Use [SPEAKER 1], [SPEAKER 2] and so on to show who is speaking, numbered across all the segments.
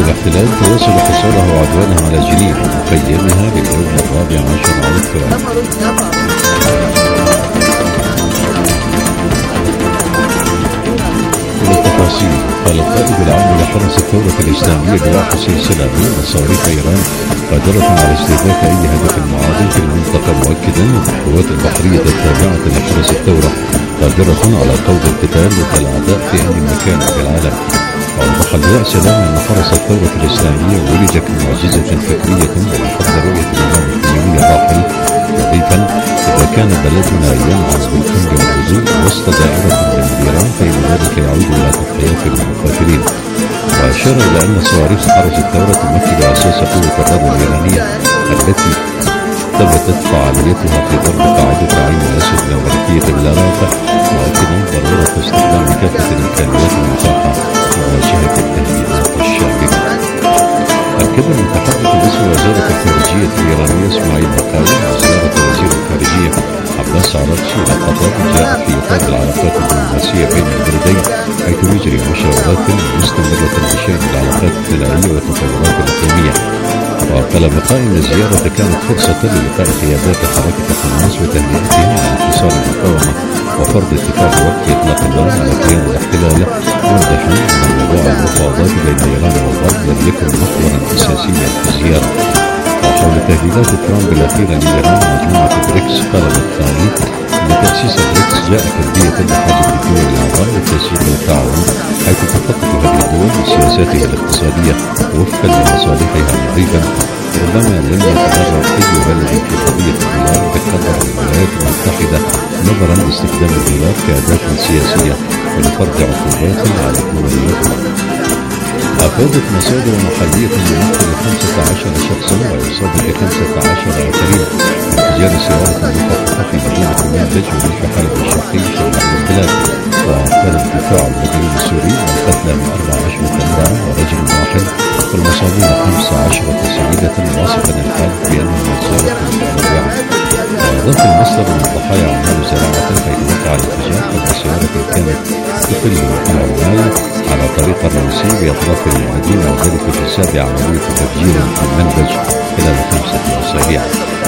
[SPEAKER 1] الاحتلال تواصل حصاره وعدوانه على جنين ومخيمها لليوم 14 على التوالي. التفاصيل. قال القائد العام لحرس الثورة الإسلامية لواء حسين سلامي أن صواريخ إيران قادرة على استهداف أي هدف معادي في المنطقة، مؤكدا أن القوات البحرية التابعة لحرس الثورة قادرة على خوض القتال ضد الأعداء في أي مكان في العالم. وأوضح اللواء سلامي أن حرس الثورة الإسلامية ولد كمعجزة فكرية لحد رؤية الإمام الخميني الراحل، مضيفا: إذا كان بلدنا ينعم بالأمن والهدوء وسط دائرة من النيران فإن ذلك يعود إلى تضحيات المقاتلين. وأشار إلى أن صواريخ حرس الثورة تمثل أساس قوة الرد الإيرانية التي ثبتت فعاليتها في ضرب قاعدة عين الأسد الأمريكية بالعراق، مؤكدا ضرورة استخدام كافة الإمكانيات المتاحة لمواجهة التهديدات الشاملة. أكد المتحدث باسم وزارة الخارجية الإيرانية إسماعيل بقاوي زيارة وزير الخارجية عباس عراقچي إلى قطر جاءت في إطار العلاقات الدبلوماسية بين البلدين، حيث يجري مشاورات مستمرة بشأن العلاقات الثنائية والتطورات الإقليمية. وقال بقاء أن الزيارة كانت فرصة للقاء قيادات حركة حماس وتهنئتهم على انتصار المقاومة وفرض اتفاق وقف إطلاق النار على قيام الاحتلال، موضحا أن موضوع المفاوضات بين إيران والغرب لم يكن محورا أساسيا في الزيارة. وحول تهديدات ترامب الأخيرة لإيران ومجموعة بريكس، قال بقاوي أن تأسيس بريكس جاء تلبية لحاجة الدول الأعضاء للتنسيق والتعاون، حيث تخطط هذه الدول بسياساتها الاقتصادية وفقا لمصالحها، مضيفا: ربما لم يتضرر أي بلد في قضية الدولار بقدر الولايات المتحدة، نظرا لاستخدام الدولار كأداة سياسية ولفرض عقوبات على الدول الأخرى. أفادت مصادر محلية بمقتل 15 شخصا وإصابة 15 آخرين في انفجار سيارة مفخخة في مدينة منبج وريف حلب الشرقي شمال البلاد. وقال الدفاع المدني السوري القتلى من 14 امرأة ورجل واحد والمصابين 15 سيدة، واصفا الحال بأنهم مجزرة متنوعة. وأضاف المصدر أن الضحايا عمال زراعة، حيث وقع الانفجار قبل سيارة كانت تقل العمال على طريق الرئيسي بأطراف المدينة، وذلك في سابع عملية تفجير في المنبج خلال 5 أسابيع.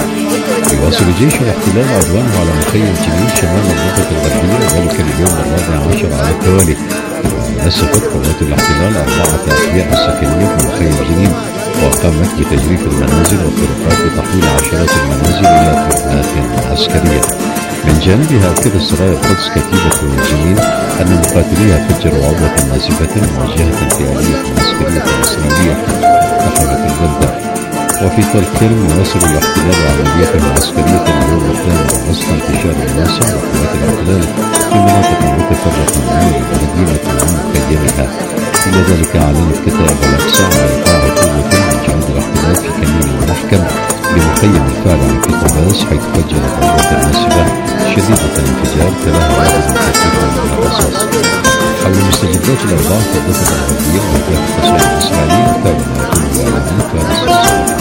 [SPEAKER 1] يواصل جيش الاحتلال عدوانه على مخيم جنين شمال المنطقة الغربية، وذلك اليوم 14 على التوالي. ونسفت قوات الاحتلال 4 أحياء سكنية في مخيم جنين، وقامت بتجريف المنازل والطرقات بتحويل عشرات المنازل إلى تربات عسكرية. من جانبها أكد سرايا القدس كتيبة جنين أن مقاتليها فجروا عبوة ناسفة موجهة في آلية عسكرية إسرائيلية نحو البلدة. وفي تركيا يواصل الاحتلال عملياته العسكرية اليوم الثاني وسط انتشار الواسع وقوات الاحتلال في مناطق متفرقة من المدينة ومخيمها. إلى ذلك أعلنت كتائب الأقصى على إيقاع قوة من جنود الاحتلال في كمين المحكم بمخيم الفاعل في طباس، حيث فجرت عبوة ناسفة شديدة الانفجار تلاها عدد كثير من الرصاص. حول مستجدات الأوضاع في الضفة الغربية وفي التصعيد الإسرائيلي تابع ما يقوله إعلامي فارس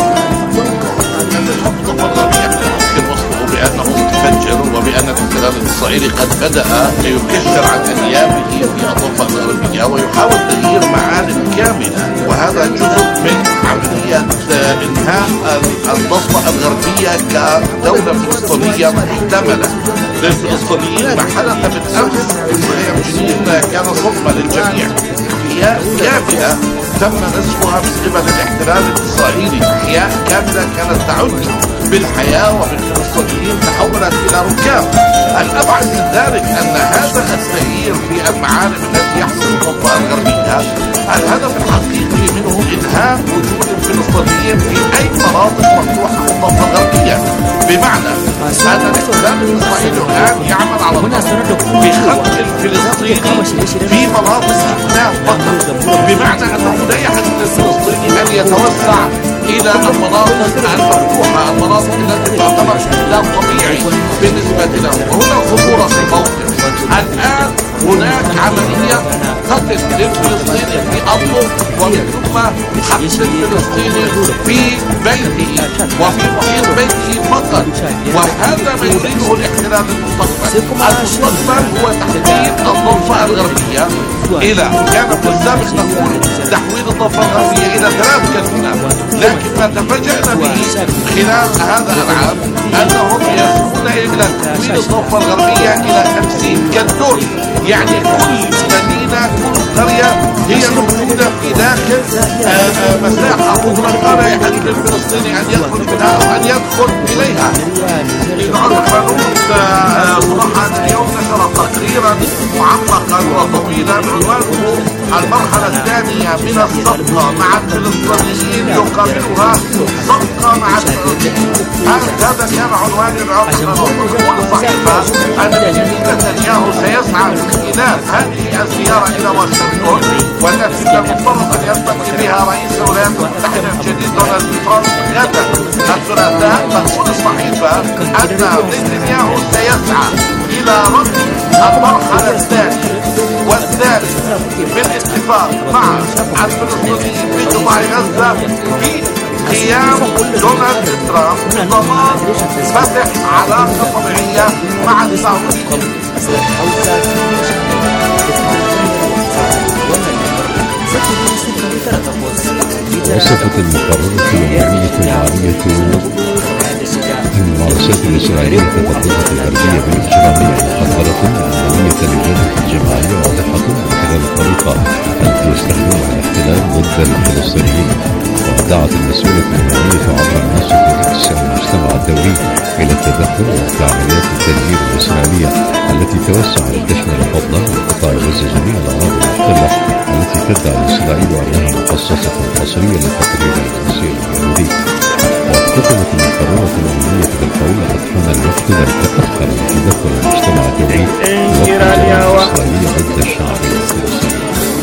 [SPEAKER 2] بأنه تفجر وبأن الاحتلال الإسرائيلي قد بدأ يكشر عن أنيابه في الضفة الغربية ويحاول تغيير معالم كاملة، وهذا جزء من عملية إنهاء الضفة الغربية كدولة فلسطينية محتملة للفلسطينيين. ما حدث بالأمس في مخيم جنين كان صدمة للجميع. أحياء كاملة تم نسفها من قبل الاحتلال الإسرائيلي، أحياء كاملة كانت تعد بالحياة وبالفلسطينيين تحولت إلى ركام. الأبعد من ذلك أن هذا التغيير في المعالم التي يحصل الضفة الغربية الهدف الحقيقي منه إنهاء وجود الفلسطينيين في أي مناطق مفتوحة في الضفة الغربية، بمعنى أن الاحتلال الإسرائيلي الآن يعمل على بخلق الفلسطيني في مناطق استثناء فقط، بمعنى أنه لا يحق للفلسطيني أن يتوسع إلى المناطق المفتوحة، المناطق التي تعتبر لا طبيعي بالنسبة له. وهنا خطورة في الموقف. الآن هناك عملية قتل للفلسطيني في أرضه ومن ثم حبس الفلسطيني في بيته وفي محيط بيته فقط، وهذا ما يريده الاحتلال المستقبل. المستقبل هو تحديد الضفة الغربية إلى كان في السابق نقول تحويل الضفة الضفة الغربية إلى 3 كانتونات. لكن ما تفاجأنا به خلال هذا العام أنهم يسعون إلى تكوين الضفة الغربية إلى 50 كانتون. يعني كل مدينة كل قرية هي موجودة في داخل مساحة مغلقة لا يحل للفلسطيني أن يدخل منها أو أن يدخل إليها. القانون صراحة اليوم نشر تقريرا معمقا وطويلا عنوانه المرحلة الثانية من الصفقة مع الفلسطينيين يقابلها صفقة مع هذا كان عنوان القانون. صحيفة أن نتنياهو سيسعى لإنهاء هذه الزيارة إلى واشنطن والتي كان مفترض أن يلتقي بها رئيس الولايات المتحدة الجديد دونالد ترامب غدا الثلاثاء. تقول الصحيفة أن نتنياهو سيسعى إلى رفض المرحلة الثانية والثالث بالاتفاق مع الفلسطينيين في قطاع غزة في قيام دونالد ترامب بضمان فتح علاقة طبيعية مع السعوديين.
[SPEAKER 1] وصفت المقررة الأممية العالية الممارسات الإسرائيلية في الضفة الغربية بالإجرامية محاولة عملية للجنة الجماعية واضحة من خلال الطريقة التي يستخدمها الاحتلال ضد الفلسطينيين. ودعت المسؤولة الأممية عبر منصة المجتمع الدولي إلى التدخل في عمليات التدمير الإسرائيلية التي توسع لتشمل فضلا وقطاع غزة جميع الأراضي المحتلة التي تدعي إسرائيل أنها مخصصة حصريا لتقرير الجنسية اليهودي. وكتبت المقررة الأممية بالقول لقد حان الوقت للتأخر لتدخل المجتمع الدولي الإسرائيلي ضد الشعب الفلسطيني.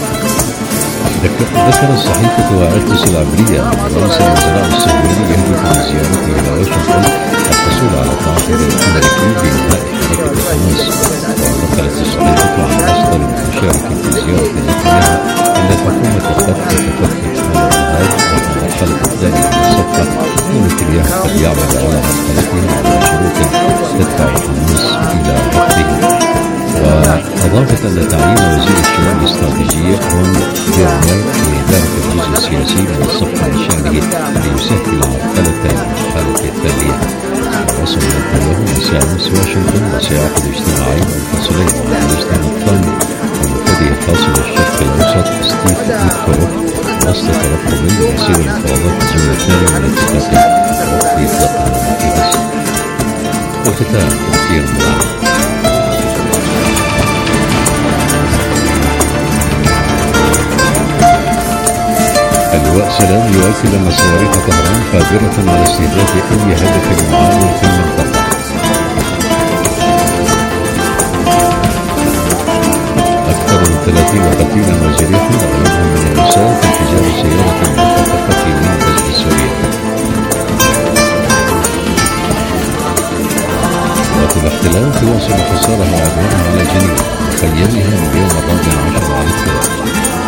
[SPEAKER 1] ذكر الصحيفة وارتس العبرية أن رئيس الوزراء الصهيوني يهدف من زيارته إلى واشنطن الحصول على تعاقد أمريكي بإنهاء حركة حماس. ونقلت الصحيفة عن مصدر مشارك في زيارة نتنياهو أن الحكومة قد تتفكك على الإرهاب والمرحلة الثانية من الصفقة، ونتنياهو قد يعمل على مرحلتها على شروط تدفع حماس إلى رفضه. وأضافت أن تعيين وزير الشؤون الاستراتيجية رون ديرمير لإدارة الجزء السياسي من الصفقة بشأنه ليسهل المرحلة الثانية. وصل له مساء أمس واشنطن وسيعقد اجتماعين منفصلين مع لجنة الطن ومنتدي الخاص بالشرق الأوسط ستيف ويتكوف وسط ترقب ليسير المفاوضات الجولة الثانية من اتفاق وقت إطلاق في غزة. وختام تفكير العالم. اللواء سلام يؤكد أن صواريخ طهران قادرة على استهداف أي هدف معين في المنطقة. أكثر من 30 قتيلا وجريحا أغلبهم من النساء في انفجار سيارة مخططة من غزة سوريا. قوات الاحتلال تواصل حصارها وعدوانها على جنين وخيمها من اليوم 14 على التوالي.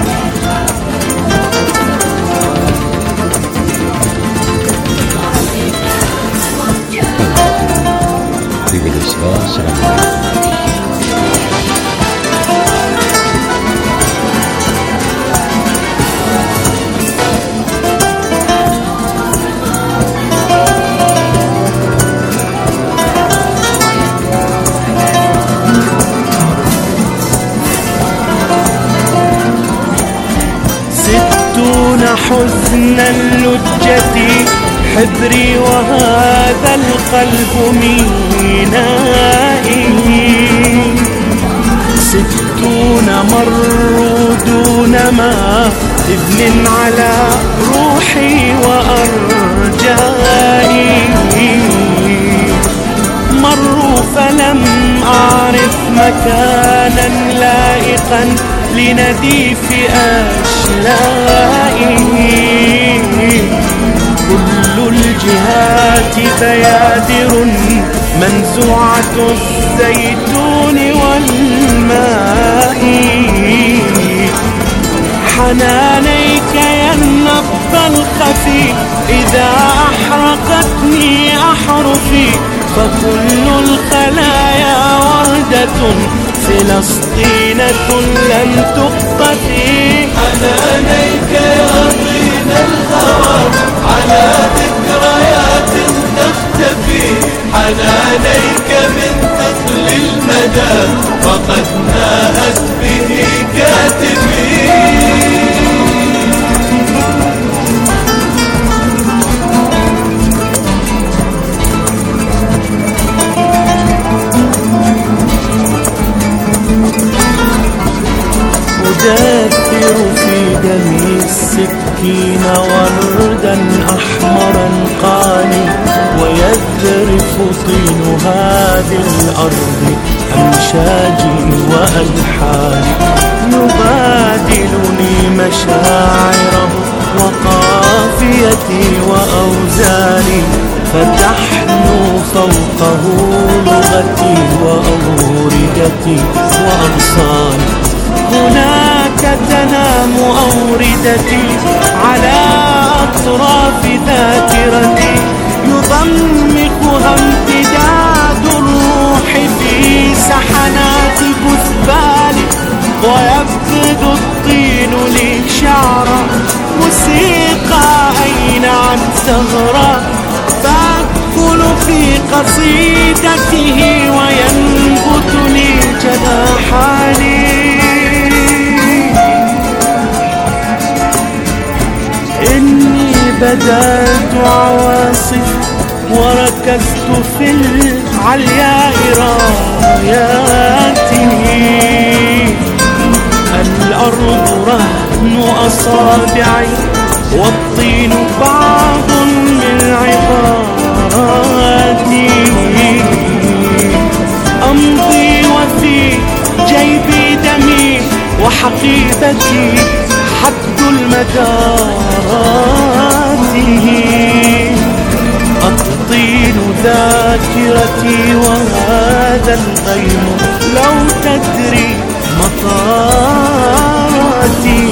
[SPEAKER 3] حزن اللجة حبري وهذا القلب مينائي 60 مروا دون ما ابن على روحي وأرجائي مروا فلم أعرف مكانا لائقا لنديف أشلائي كل الجهات بيادر منزوعة الزيتون والماء حنانيك يا النبض الخفي إذا أحرقتني أحرفي فكل الخلايا وردة فلسطينة لم تقطفي حنانيك يا فينا وردا أحمرا قاني، ويذرف طين هذه الأرض أمشاجي وألحاني. يبادلني مشاعره وقافيتي وأوزاني، فتحنو فوقه لغتي وأوردتي وأغصاني. هناك تنام أوردتي على أطراف ذاكرتي، يضمخها امتداد الروح في سحنات كثباني، ويفقد الطين لي شعرا موسيقى أين عن ثغرة، فأدخل في قصيدته وينبت لي جناحاني. إني بدأت عواصف وركزت في العلياء راياتي، الأرض رهن أصابعي والطين بعض من عباراتي. أمضي وفي جيبي دمي وحقيبتي حد المدارات. الطين ذاكرتي وهذا الغيم لو تدري مطاراتي.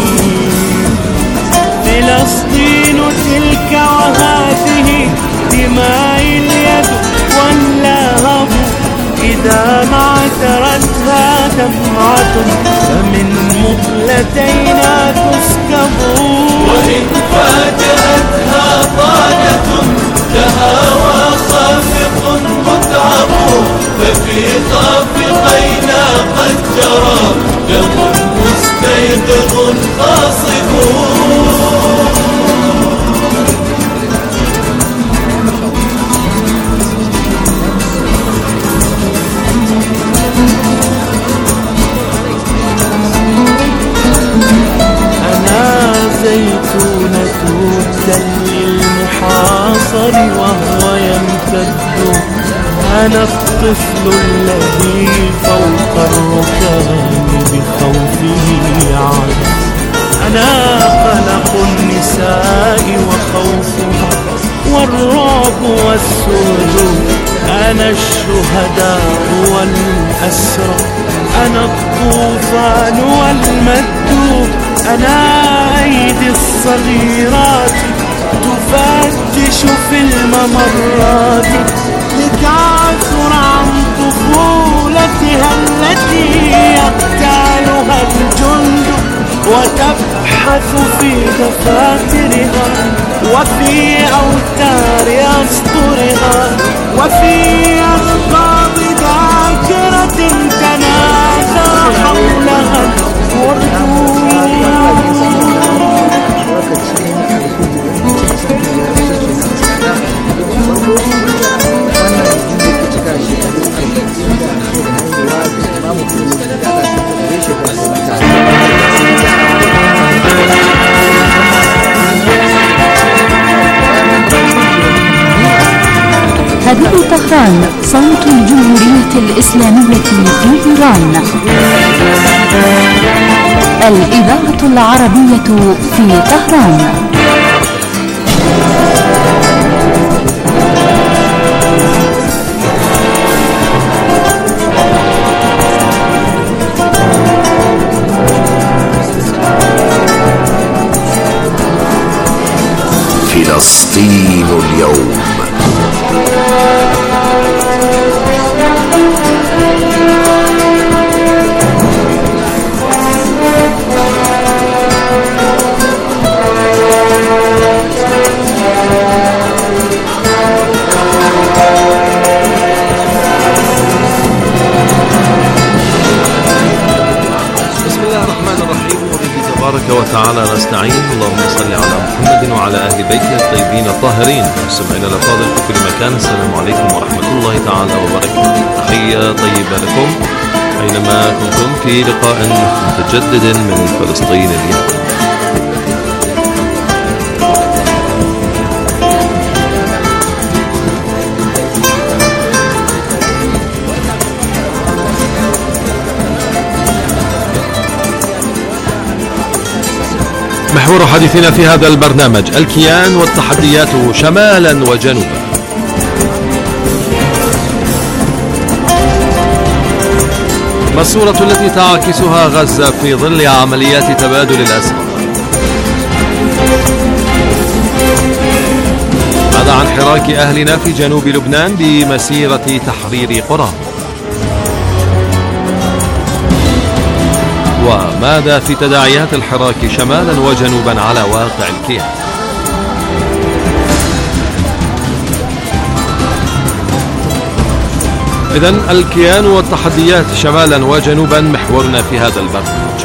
[SPEAKER 3] فلسطين تلك وهذه دماء اليد واللهب، إذا ما اعترتها دمعة فمن مقلتينا تسكب، وإن فاجأتها طاقة لها وخافق متعب، ففي خافقينا قد جرى دم مستيقظ خاصب. زيتونة التل المحاصر وهو يمتد، أنا الطفل الذي فوق الركام بخوفه عاد. أنا قلق النساء وخوفها والرعب والسود، أنا الشهداء والأسرى، أنا الطوفان والمد، أنا أيدي الصغيرات تفتش في الممرات لتعثر عن طفولتها التي يقتالها الجند، وتبحث في دفاترها وفي أوتار أسطرها وفي أخبار ذاكرة تناثر حولها الورد.
[SPEAKER 4] هذه طهران صوت الجمهورية الإسلامية في إيران، الإذاعة العربية في طهران.
[SPEAKER 5] فلسطين اليوم.
[SPEAKER 1] وتعالى نستعين. اللهم صل على محمد وعلى أهل بيته الطيبين الطاهرين. مستمعينا الأفاضل في كل مكان، السلام عليكم ورحمة الله تعالى وبركاته. تحية طيبة لكم أينما كنتم في لقاء متجدد من فلسطين اليوم.
[SPEAKER 6] حديثنا في هذا البرنامج الكيان والتحديات شمالا وجنوبا. ما الصورة التي تعكسها غزة في ظل عمليات تبادل الأسرى؟ ماذا عن حراك أهلنا في جنوب لبنان بمسيرة تحرير قرى؟ وماذا في تداعيات الحراك شمالا وجنوبا على واقع الكيان؟ إذن الكيان والتحديات شمالا وجنوبا محورنا في هذا البرنامج.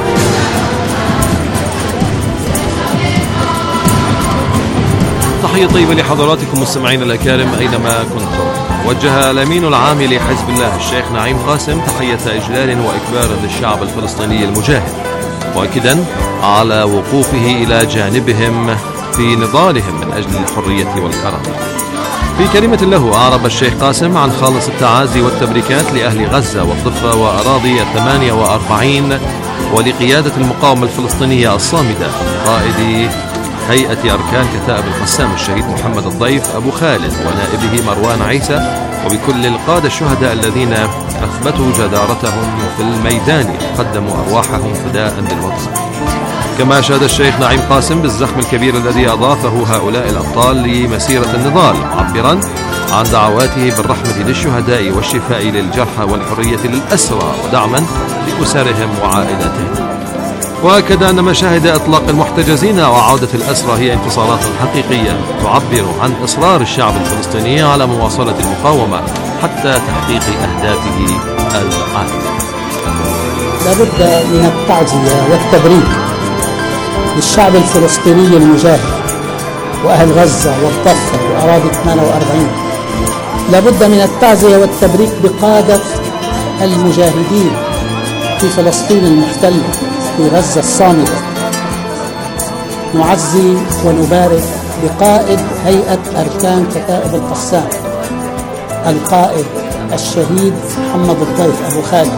[SPEAKER 6] تحية طيبة لحضراتكم مستمعين الأكارم أينما كنتم. وجه الأمين العام لحزب الله الشيخ نعيم قاسم تحية إجلال وإكبار للشعب الفلسطيني المجاهد، مؤكدا على وقوفه إلى جانبهم في نضالهم من أجل الحرية والكرامة. في كلمة له أعرب الشيخ قاسم عن خالص التعازي والتبريكات لأهل غزة والضفة وأراضي 48 ولقيادة المقاومة الفلسطينية الصامدة، قائد هيئة أركان كتائب القسام الشهيد محمد الضيف أبو خالد ونائبه مروان عيسى، وبكل القادة الشهداء الذين أثبتوا جدارتهم في الميدان وقدموا أرواحهم فداء للوطن. كما أشاد الشيخ نعيم قاسم بالزخم الكبير الذي أضافه هؤلاء الأبطال لمسيرة النضال، معبرا عن دعواته بالرحمة للشهداء والشفاء للجرحى والحرية للأسرى ودعما لأسرهم وعائلاتهم. وأكد أن مشاهد إطلاق المحتجزين وعودة الأسرى هي انتصارات حقيقية تعبر عن إصرار الشعب الفلسطيني على مواصلة المقاومة حتى تحقيق أهدافه العالية.
[SPEAKER 7] لابد من التعزية والتبريك للشعب الفلسطيني المجاهد وأهل غزة والضفة وأراضي 48. لابد من التعزية والتبريك بقادة المجاهدين في فلسطين المحتلة، في غزة الصامدة. نعزي ونبارك بقائد هيئة أركان كتائب القسام القائد الشهيد محمد الضيف أبو خالد،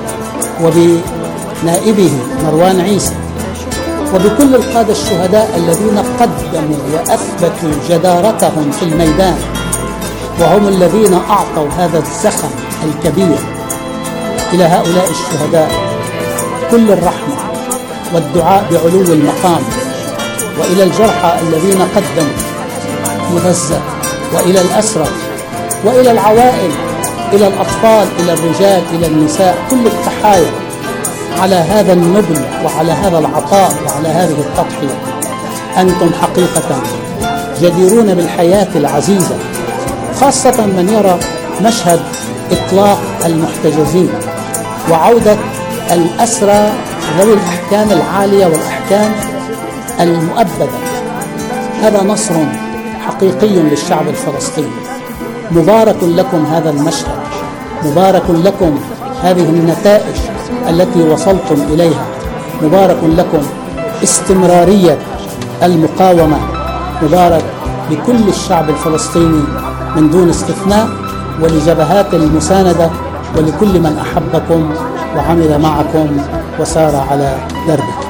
[SPEAKER 7] وبنائبه مروان عيسى، وبكل القادة الشهداء الذين قدموا وأثبتوا جدارتهم في الميدان، وهم الذين أعطوا هذا الزخم الكبير. إلى هؤلاء الشهداء كل الرحمة والدعاء بعلو المقام، وإلى الجرحى الذين قدموا في غزة، وإلى الأسرى، وإلى العوائل، إلى الأطفال، إلى الرجال، إلى النساء، كل التحايا على هذا النبل وعلى هذا العطاء وعلى هذه التضحية. أنتم حقيقة جديرون بالحياة العزيزة، خاصة من يرى مشهد إطلاق المحتجزين وعودة الأسرى ذوي الأحكام العالية والأحكام المؤبدة. هذا نصر حقيقي للشعب الفلسطيني. مبارك لكم هذا المشهد، مبارك لكم هذه النتائج التي وصلتم إليها، مبارك لكم استمرارية المقاومة، مبارك لكل الشعب الفلسطيني من دون استثناء، ولجبهات المساندة، ولكل من أحبكم وعمل معكم وسار على دربكم.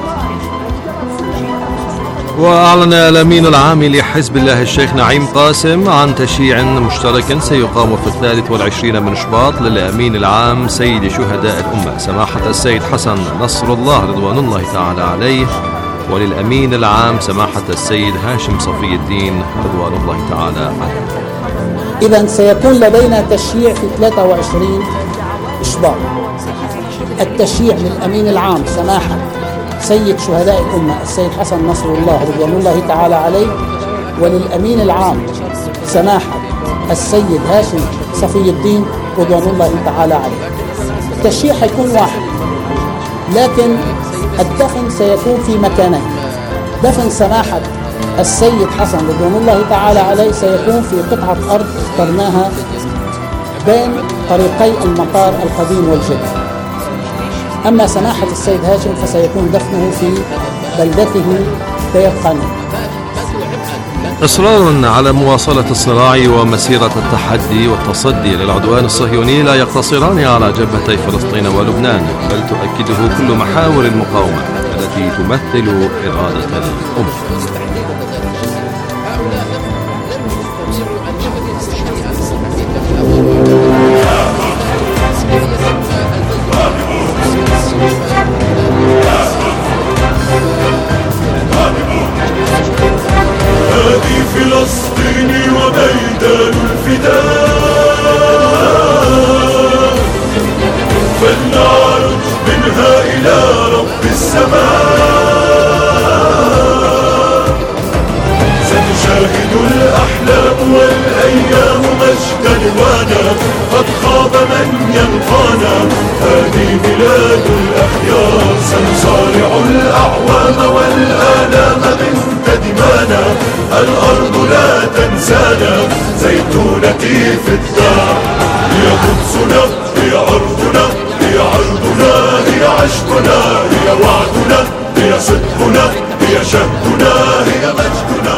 [SPEAKER 6] وأعلن الأمين العام لحزب الله الشيخ نعيم قاسم عن تشييع مشترك سيقام في 23 من شباط للأمين العام سيد شهداء الأمة سماحة السيد حسن نصر الله رضوان الله تعالى عليه، وللأمين العام سماحة السيد هاشم صفي الدين رضوان الله تعالى عليه.
[SPEAKER 7] إذن سيكون لدينا تشييع في 23 شباط. التشييع للأمين العام سماحة سيد شهداء الأمة السيد حسن نصر الله رضوان الله تعالى عليه، وللأمين العام سماحة السيد هاشم صفي الدين رضوان الله تعالى عليه. التشييع حيكون واحد، لكن الدفن سيكون في مكانين. دفن سماحة السيد حسن رضوان الله تعالى عليه سيكون في قطعة أرض اخترناها بين طريقي المطار القديم والجديد. أما سماحة السيد هاشم فسيكون دفنه في بلدته دير قانون.
[SPEAKER 6] إصرار على مواصلة الصراع ومسيرة التحدي والتصدي للعدوان الصهيوني لا يقتصران على جبهتي فلسطين ولبنان، بل تؤكده كل محاور المقاومة التي التي تمثل إرادة الأمة.
[SPEAKER 8] هذه فلسطين وميدان الفداء، فلنعرج منها إلى رب السماء. ستشاهد الأحلام والأيام مجدا وانا، قد خاب من يلقانا، هذه بلاد الأخيار. سنصارع الأعوام والآلام من دمانا، الأرض لا تنسانا، زيتونتي في الدار. هي قدسنا، هي أرضنا، هي عرضنا، هي عشقنا، هي وعدنا، هي صدقنا، هي شهدنا، هي مجدنا.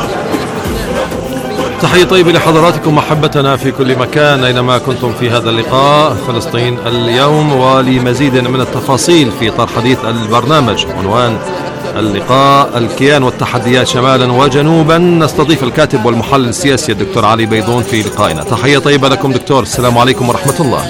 [SPEAKER 6] تحية طيبة لحضراتكم محبتنا في كل مكان أينما كنتم في هذا اللقاء فلسطين اليوم. ولمزيد من التفاصيل في طرح حديث البرنامج، عنوان اللقاء الكيان والتحديات شمالا وجنوبا، نستضيف الكاتب والمحلل السياسي الدكتور علي بيضون في لقائنا. تحية طيبة لكم دكتور، السلام عليكم ورحمة الله.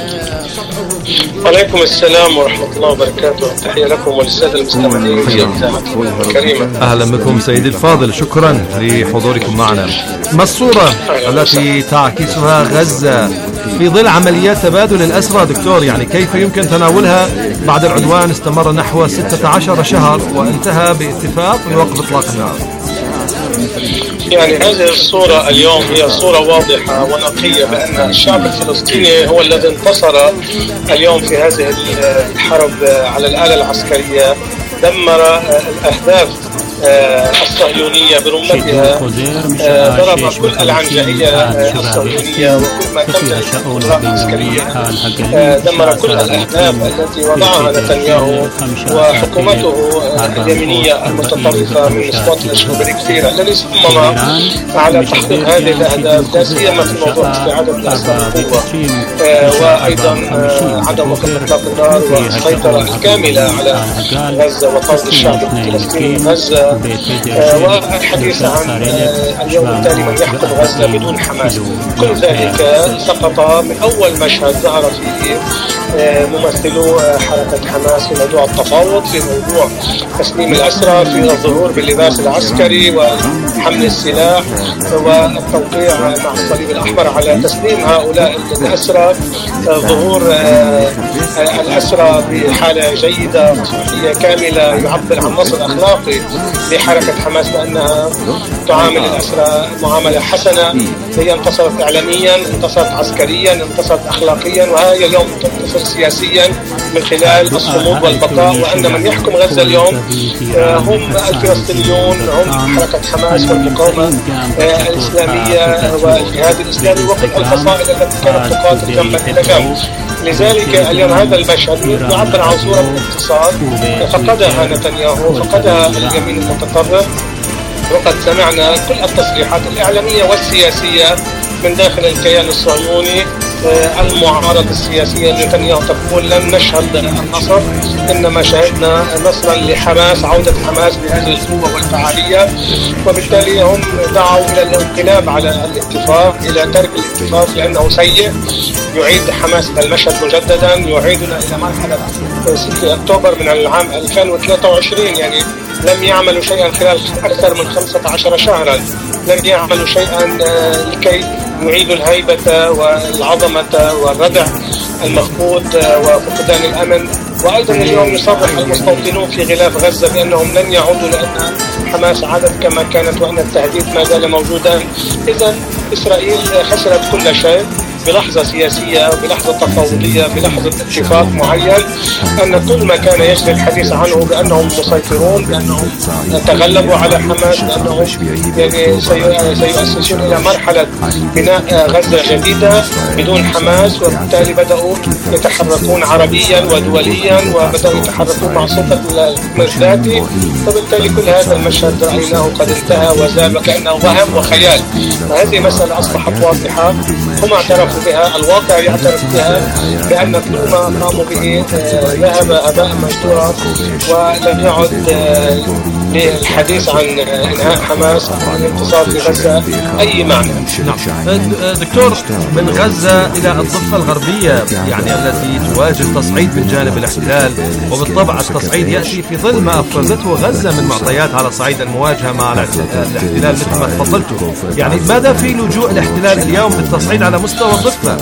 [SPEAKER 9] وعليكم السلام ورحمة الله وبركاته. تحية لكم وللسادة المستمعين كريمة.
[SPEAKER 6] أهلا بكم سيدي الفاضل، شكرا لحضوركم معنا. ما الصورة التي تعكسها غزة في ظل عمليات تبادل الأسرى دكتور؟ يعني كيف يمكن تناولها بعد العدوان استمر نحو 16 شهر وانتهى باتفاق بوقف إطلاق النار؟
[SPEAKER 9] يعني هذه الصورة اليوم هي صورة واضحة ونقية بأن الشعب الفلسطيني هو الذي انتصر اليوم في هذه الحرب على الآلة العسكرية. دمر الأهداف الصهيونية برمتها، ضرب كل العنجهية الصهيونية وكل ما تملك القدرات العسكرية، دمر كل الأهداف التي وضعها نتنياهو وحكومته اليمينية المتطرفة من سموتريتش وبريكسير الذي صمم على تحقيق هذه الأهداف، لا سيما في موضوع استعادة الأسرى القوة، وأيضا عدم وقف إطلاق النار والسيطرة الكاملة على غزة وطرد الشعب الفلسطيني من غزة، والحديث عن اليوم التالي من يحكم غزة بدون حماس. كل ذلك سقط من أول مشهد ظهر فيه ممثلو حركة حماس في موضوع التفاوض، في موضوع تسليم الأسرى، في الظهور باللباس العسكري وحمل السلاح والتوقيع مع الصليب الأحمر على تسليم هؤلاء الأسرى، ظهور الأسرى بحالة جيدة صحية كاملة يعبر عن نصر أخلاقي لحركة حماس بأنها تعامل الأسرى معاملة حسنة. هي انتصرت إعلاميا، انتصرت عسكريا، انتصرت أخلاقيا، وهي اليوم تنتصر سياسيا من خلال الصمود والبقاء. وأن من يحكم غزة اليوم هم الفلسطينيون، هم حركة حماس والمقاومة الإسلامية والجهاد الإسلامي وكل الفصائل التي كانت تقاتل جنبا إلى جنب. لذلك اليوم هذا المشهد يعبر عن صورة انتصار فقدها نتنياهو، فقدها اليمين المتطرف. وقد سمعنا كل التصريحات الإعلامية والسياسية من داخل الكيان الصهيوني. المعارضة السياسية نتنياهو تقول لن نشهد النصر، إنما شهدنا نصرا لحماس، عودة حماس بهذه القوة والفعالية. وبالتالي هم دعوا إلى الانقلاب على الاتفاق، إلى ترك الاتفاق لأنه سيء، يعيد حماس المشهد مجددا، يعيدنا إلى مرحلة 6 أكتوبر من العام 2023. يعني لم يعملوا شيئا خلال أكثر من 15 شهرا، لم يعملوا شيئا لكي يعيدوا الهيبة والعظمة والردع المفقود وفقدان الأمن. وأيضا اليوم يصرح المستوطنون في غلاف غزة بأنهم لن يعودوا لأن حماس عادت كما كانت وأن التهديد ما زال موجودا. إذن إسرائيل خسرت كل شيء بلحظة سياسية، بلحظة تفاوضية، بلحظة اتفاق معين، أن كل ما كان يجري الحديث عنه بأنهم مسيطرون، بأنهم تغلبوا على حماس، بأنهم يعني سيؤسسون إلى مرحلة بناء غزة جديدة بدون حماس. وبالتالي بدأوا يتحركون عربيا ودوليا وبدأوا يتحركون مع سلطة الحكم الذاتي. وبالتالي كل هذا المشهد رأيناه قد انتهى وزال وكأنه وهم وخيال. وهذه مسألة أصبحت واضحة. هم اعترفوا يعترف بها، الواقع يعترف بها، بأن كل ما قاموا به ذهب هباء منثورا ولم يعد للحديث عن إنهاء حماس أو الانتصار في غزة أي معنى.
[SPEAKER 6] دكتور، من غزة إلى الضفة الغربية يعني التي تواجه تصعيد من جانب الاحتلال، وبالطبع التصعيد يأتي في ظل ما أفرزته غزة من معطيات على صعيد المواجهة مع الاحتلال مثل ما تفضلتوا. يعني ماذا في لجوء الاحتلال اليوم للتصعيد على مستوى الضفة؟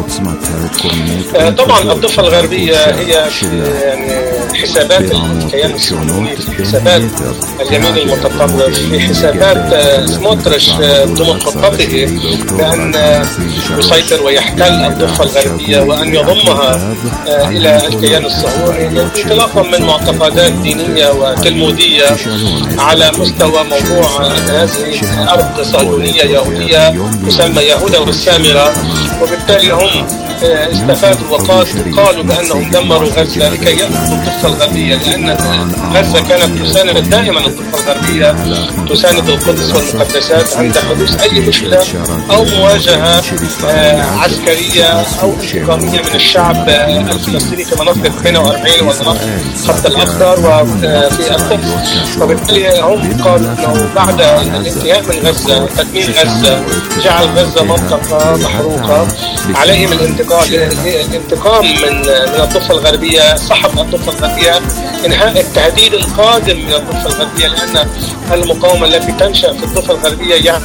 [SPEAKER 9] طبعا الضفة الغربية هي يعني حسابات الكيان الصهيوني، في حسابات اليمين المتطرف، في حسابات سموتريتش ضمن خطته بأن يسيطر ويحتل الضفة الغربية وأن يضمها إلى الكيان الصهيوني، انطلاقا من معتقدات دينية وتلمودية على مستوى موضوع أن هذه أرض صهيونية يهودية تسمى يهودا والسامرة، وبالتالي هم استفادوا وقالوا بأنهم دمروا غزة لكي يأخذوا الضفة الغربية، لأن غزة كانت تساند دائما الضفة الغربية، تساند القدس والمقدسات عند حدوث أي مشكلة أو مواجهة عسكرية أو انتقامية من الشعب الفلسطيني في مناطق 42 والمناطق خط الأخضر وفي القدس. وبالتالي هم قالوا أنه بعد الانتهاء من غزة تدمير غزة جعل غزة منطقة محروقة، عليهم الانتقام من الضفة الغربية، سحب الضفة الغربية، إنهاء التهديد القادم من الضفة الغربية، لأن المقاومة التي تنشأ في الضفة الغربية يعني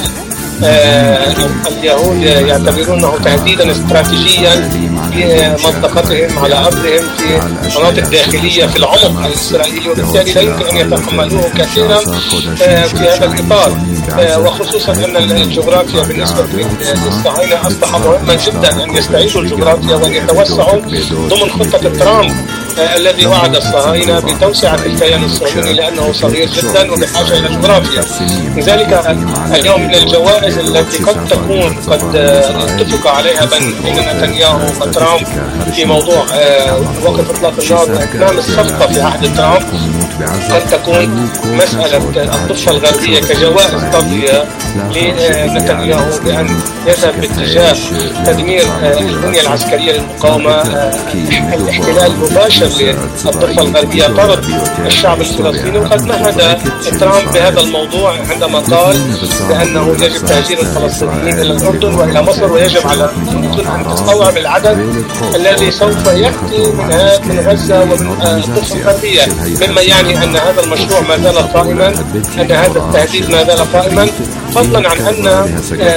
[SPEAKER 9] اليهود يعتبرونه تهديدا استراتيجيا في منطقتهم على أرضهم في مناطق داخلية في العمق الإسرائيلي، وبالتالي لا يمكن أن يتحملوه كثيرا في هذا الإطار، وخصوصا أن الجغرافيا بالنسبة للصهاينة أصبح مهما جدا أن يستعيدوا الجغرافيا وأن يتوسعوا ضمن خطة ترامب الذي وعد الصهاينة بتوسعة الكيان الصهيوني لأنه صغير جدا وبحاجة إلى جغرافيا. لذلك اليوم من الجوائز التي قد تكون قد اتفق عليها بين نتنياهو وترامب في موضوع وقف إطلاق النار وإتمام الصفقة في عهد ترامب قد تكون مسألة الضفة الغربية كجوائز تضحية لنتنياهو بأن يذهب باتجاه تدمير البنية العسكرية للمقاومة، الاحتلال المباشر للضفة الغربية، طرد الشعب الفلسطيني. وقد نهد ترامب بهذا الموضوع عندما قال بأنه يجب تهجير الفلسطينيين إلى الأردن وإلى مصر، ويجب على الأردن أن تستوعب العدد الذي سوف يأتي من غزة ومن الضفة الغربية، مما يعني أن هذا المشروع ما زال قائما، أن هذا التهديد ما زال قائما، فضلا عن أن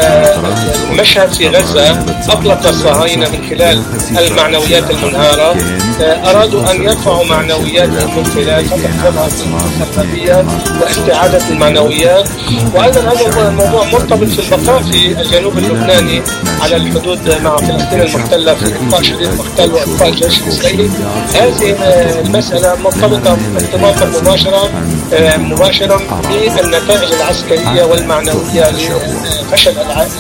[SPEAKER 9] المشهد في غزة أطلق الصهاينة من خلال المعنويات المنهارة، أرادوا أن يرفعوا معنوياتهم من خلال فتح جبهة الغربية واستعادة المعنويات. وأيضا هذا الموضوع مرتبط في البقاء في الجنوب اللبناني على الحدود مع فلسطين المحتلة في إبقاء شديد المحتل وإبقاء الجيش الإسرائيلي. هذه المسألة مرتبطة ارتباطا مباشرا بالنتائج العسكرية والمعنوية لفشل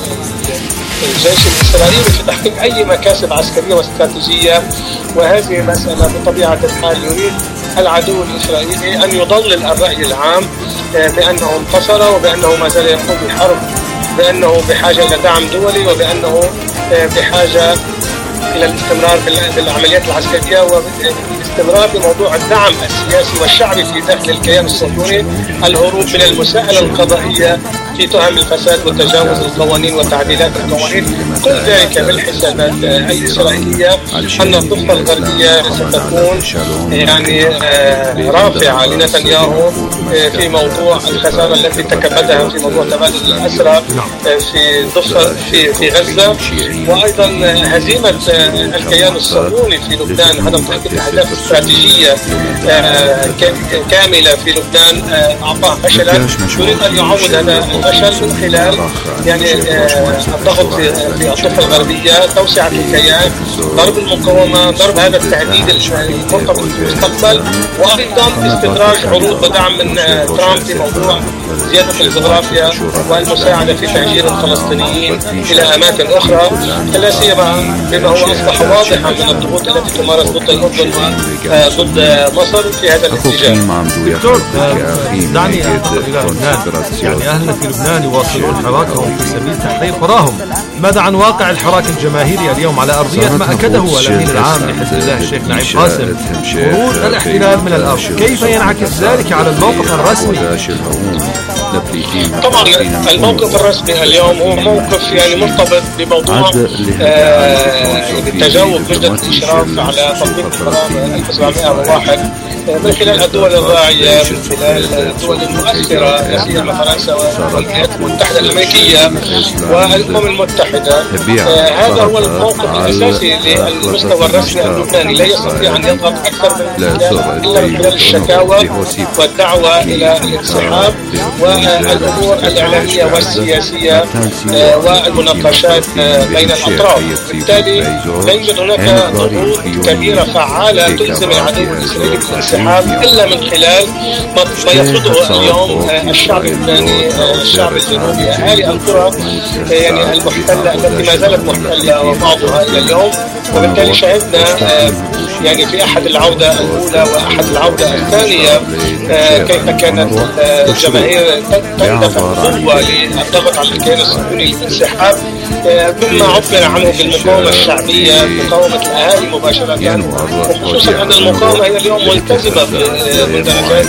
[SPEAKER 9] الجيش الإسرائيلي في تحقيق أي مكاسب عسكرية واستراتيجية. وهذه مسألة بطبيعة الحال يريد العدو الإسرائيلي أن يضلل الرأي العام بأنه انتصر وبأنه ما زال يقوم بحرب، بأنه بحاجة إلى دعم دولي، وبأنه بحاجة إلى الاستمرار في العمليات العسكرية والاستمرار في موضوع الدعم السياسي والشعبي في داخل الكيان الصهيوني، الهروب من المساءلة القضائية في تهم الفساد وتجاوز القوانين وتعديلات القوانين. كل ذلك بالحسابات الإسرائيلية أن الضفة الغربية ستكون يعني رافعة لنتنياهو في موضوع الخسارة التي تكبدها في موضوع تبادل الأسرى في الضفة في غزة، وأيضا هزيمة الكيان الصهيوني في لبنان، عدم تحقيق أهداف استراتيجية كاملة في لبنان أعطاه فشلا، يريد أن يعوض هذا الفشل من خلال يعني الضغط في الضفة الغربية، توسعة الكيان، ضرب المقاومة، ضرب هذا التهديد المرتبط بالمستقبل، وايضا استدراج عروض ودعم من ترامب في موضوع زياده الجغرافيا والمساعده في تهجير الفلسطينيين الى اماكن اخرى، لا سيما بما هو اصبح واضحا من الضغوط التي تمارس ضد الاردن وضد مصر في هذا الاتجاه.
[SPEAKER 6] دكتور، دعني انتقل الى لبنان. يعني اهلنا في لبنان يواصلون حراكهم في سبيل تحرير قراهم. ماذا عن واقع الحراك الجماهيري اليوم على ارضيه ما اكده الامين العام لحزب الله الشيخ نعيم قاسم، خروج الاحتلال من الارض؟ كيف ينعكس ذلك على الموقف الرسمي؟
[SPEAKER 9] طبعا الموقف الرسمي اليوم هو موقف يعني مرتبط بموضوع تجاوب مدة الإشراف على تطبيق القرار 1701 من خلال الدول الراعية، من خلال الدول المؤثرة لا سيما فرنسا والولايات المتحدة الأمريكية والأمم المتحدة. هذا هو الموقف الأساسي للمستوى الرسمي اللبناني، لا يستطيع أن يضغط أكثر إلا من خلال الشكاوى والدعوة إلى الانسحاب والأمور الإعلامية والسياسية والمناقشات بين الأطراف. بالتالي لا يوجد هناك ضغوط كبيرة فعالة تلزم العدو الإسرائيلي بالانسحاب إلا من خلال ما يفرضه اليوم الشعب اللبناني، الشعب الجنوبي، أهالي القرى يعني المحتلة التي ما زالت محتلة وبعضها إلى اليوم. وبالتالي شاهدنا يعني في أحد العودة الأولى وأحد العودة الثانية كيف كانت الجماهير تندفع بقوة للضغط على الكيان الصهيوني للانسحاب، مما عبر عنه بالمقاومة الشعبية، مقاومة الأهالي مباشرة، وخصوصا أن المقاومة هي اليوم ملتزمة بمندرجات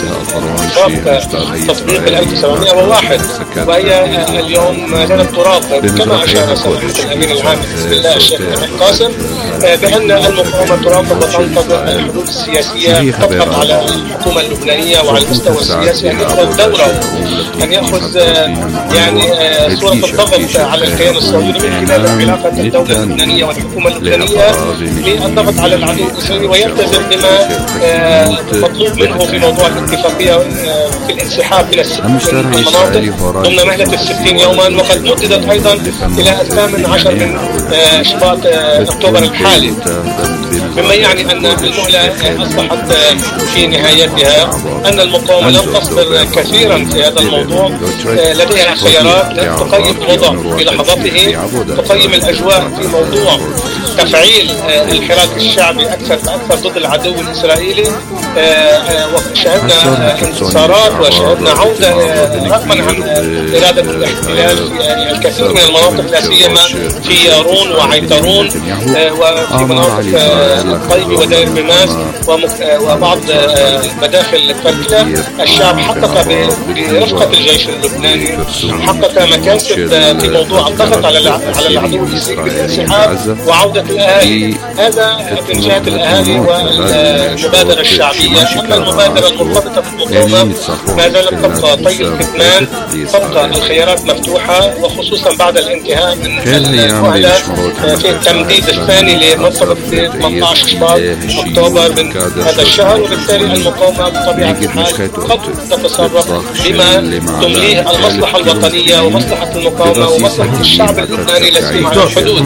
[SPEAKER 9] تطبيق 1701، وهي اليوم ما زالت تراقب كما أشار سماحة الأمين العام لحزب الله الشيخ نعيم قاسم بأن المقاومة تراقب وتنتظر الحلول السياسية تضغط على الحكومة اللبنانية وعلى المستوى السياسي أن يأخذ دوره، أن يأخذ يعني صورة الضغط على الكيان الصهيوني من خلال علاقة الدولة اللبنانية والحكومة اللبنانية للضغط على العدو الإسرائيلي ويلتزم بما مطلوب منه في موضوع الاتفاقية في الانسحاب من المناطق ضمن مهلة 60 يوما، وقد مددت أيضا إلى 18 من شباط أكتوبر الحالي، مما يعني أن المهلة أصبحت في نهايتها، أن المقاومة لم تصبر كثيرا في هذا الموضوع، لديها خيارات تقيم الوضع في لحظته، تقيم الأجواء في موضوع تفعيل الحراك الشعبي أكثر فأكثر ضد العدو الإسرائيلي. وشاهدنا انتصارات وشاهدنا عودة رغما عن إرادة الاحتلال في الكثير من المناطق لا سيما في يارون وعيترون وفي مناطق الطيب ودير بماس وبعض مداخل كركلة. الشعب حقق برفقة الجيش اللبناني حقق مكاسب في موضوع الضغط على العدو الإسرائيلي بالانسحاب وعودة الأهالي. هذا من جهة الأهالي والمبادرة الشعبية. أما المبادرة المرتبطة بالمقاومة ما زالت تبقى طي الكتمان، تبقى الخيارات مفتوحة، وخصوصا بعد الانتهاء من المهلة في التمديد الثاني لمنطقة 18 شباط أكتوبر من هذا الشهر. وبالتالي المقاومة بطبيعة الحال قد تتصرف بما تمليه المصلحة الوطنية ومصلحة المقاومة ومصلحة الشعب اللبناني لا سيما على الحدود.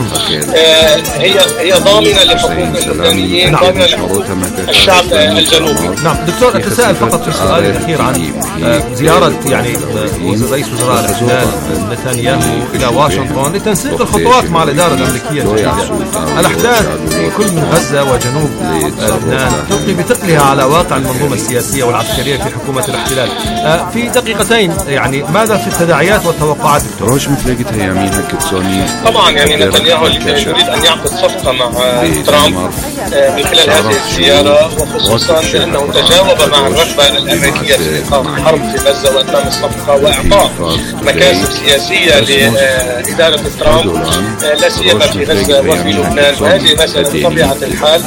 [SPEAKER 9] هي ضامنة لحقوق اللبنانيين، ضامنة لحقوق الشعب الجنوبي.
[SPEAKER 6] نعم دكتور، أتساءل فقط في السؤال الأخير عن زيارة يعني رئيس وزراء الاحتلال نتنياهو إلى واشنطن لتنسيق الخطوات مع الإدارة الأمريكية الجديدة. الأحداث في كل من غزة وجنوب لبنان تلقي بثقلها على واقع المنظومة السياسية والعسكرية في حكومة الاحتلال. في دقيقتين يعني ماذا في التداعيات والتوقعات دكتور؟
[SPEAKER 9] طبعا يعني نتنياهو يريد أن يعقد صفقة مع ترامب من خلال هذه الزيارة، وخصوصا لأنه تجاوب مع الرغبة الأمريكية في إيقاف الحرب في غزة وإتمام الصفقة وإعطاء مكاسب سياسية لإدارة ترامب لا سيما في غزة وفي لبنان. وهذه مسألة بطبيعة الحال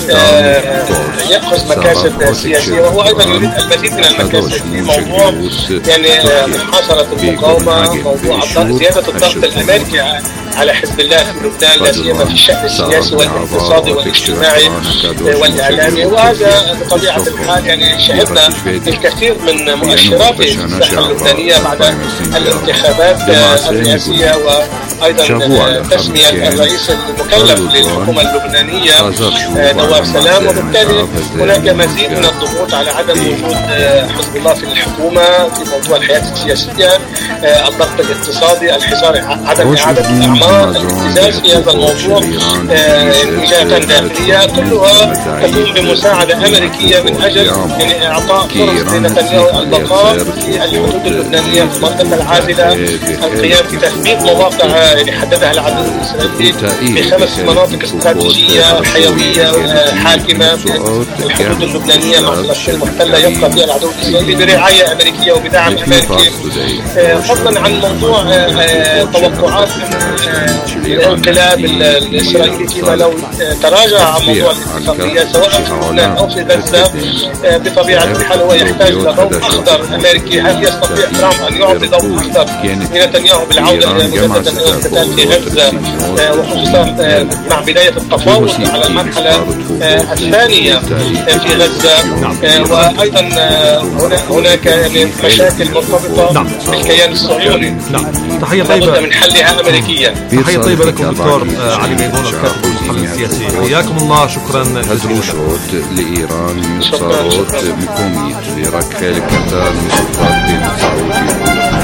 [SPEAKER 9] يأخذ مكاسب سياسية، وهو أيضا يريد المزيد من المكاسب في موضوع يعني محاصرة المقاومة، موضوع زيادة الضغط الأمريكي على حزب الله في لبنان، لا سيما في الشأن السياسي والاقتصادي والاجتماعي والإعلامي. وهذا بطبيعة الحال يعني شهدنا الكثير من مؤشرات الساحة اللبنانية بعد الانتخابات الرئاسية، وأيضا تسمية الرئيس المكلف للحكومة اللبنانية نواف سلام. وبالتالي هناك مزيد من الضغوط على عدم وجود حزب الله في الحكومة في موضوع الحياة السياسية، الضغط الاقتصادي، الحصار، عدم إعادة الأعمار، الابتزاز في هذا الموضوع، إنجازات داخلية كلها تقوم بمساعدة أمريكية من أجل يعني إعطاء فرص لنتنياهو البقاء في الحدود اللبنانية في المنطقة العازلة، القيام بتثبيت مواقع يعني حددها العدو الإسرائيلي بخمس مناطق استراتيجية حيوية حاكمة في الحدود اللبنانية مع فلسطين المحتلة يبقى فيها العدو الإسرائيلي برعاية أمريكية وبدعم أمريكي، فضلا عن موضوع توقعات الانقلاب الإسرائيلي فيما لو تراجع عن موضوع الاتفاقية سواء في لبنان أو في غزة. بطبيعة الحال هو يحتاج إلى ضوء أخضر أمريكي. هل يستطيع ترامب أن يعطي ضوء أخضر لنتنياهو بالعودة إلى مجددا إلى القتال في غزة، وخصوصا مع بداية التفاوض على المرحلة الثانية في غزة؟ وأيضا هناك مشاكل مرتبطة بالكيان الصهيوني
[SPEAKER 6] تحية طيبة
[SPEAKER 9] من حلها أمريكية.
[SPEAKER 6] تحية طيبة لكم دكتور علي ميمون الكاتب المحلل السياسي، حياكم الله. شكرا جزيلا.
[SPEAKER 1] لإيران صارت مكوميت لركخ القتال مسلطات بين السعودية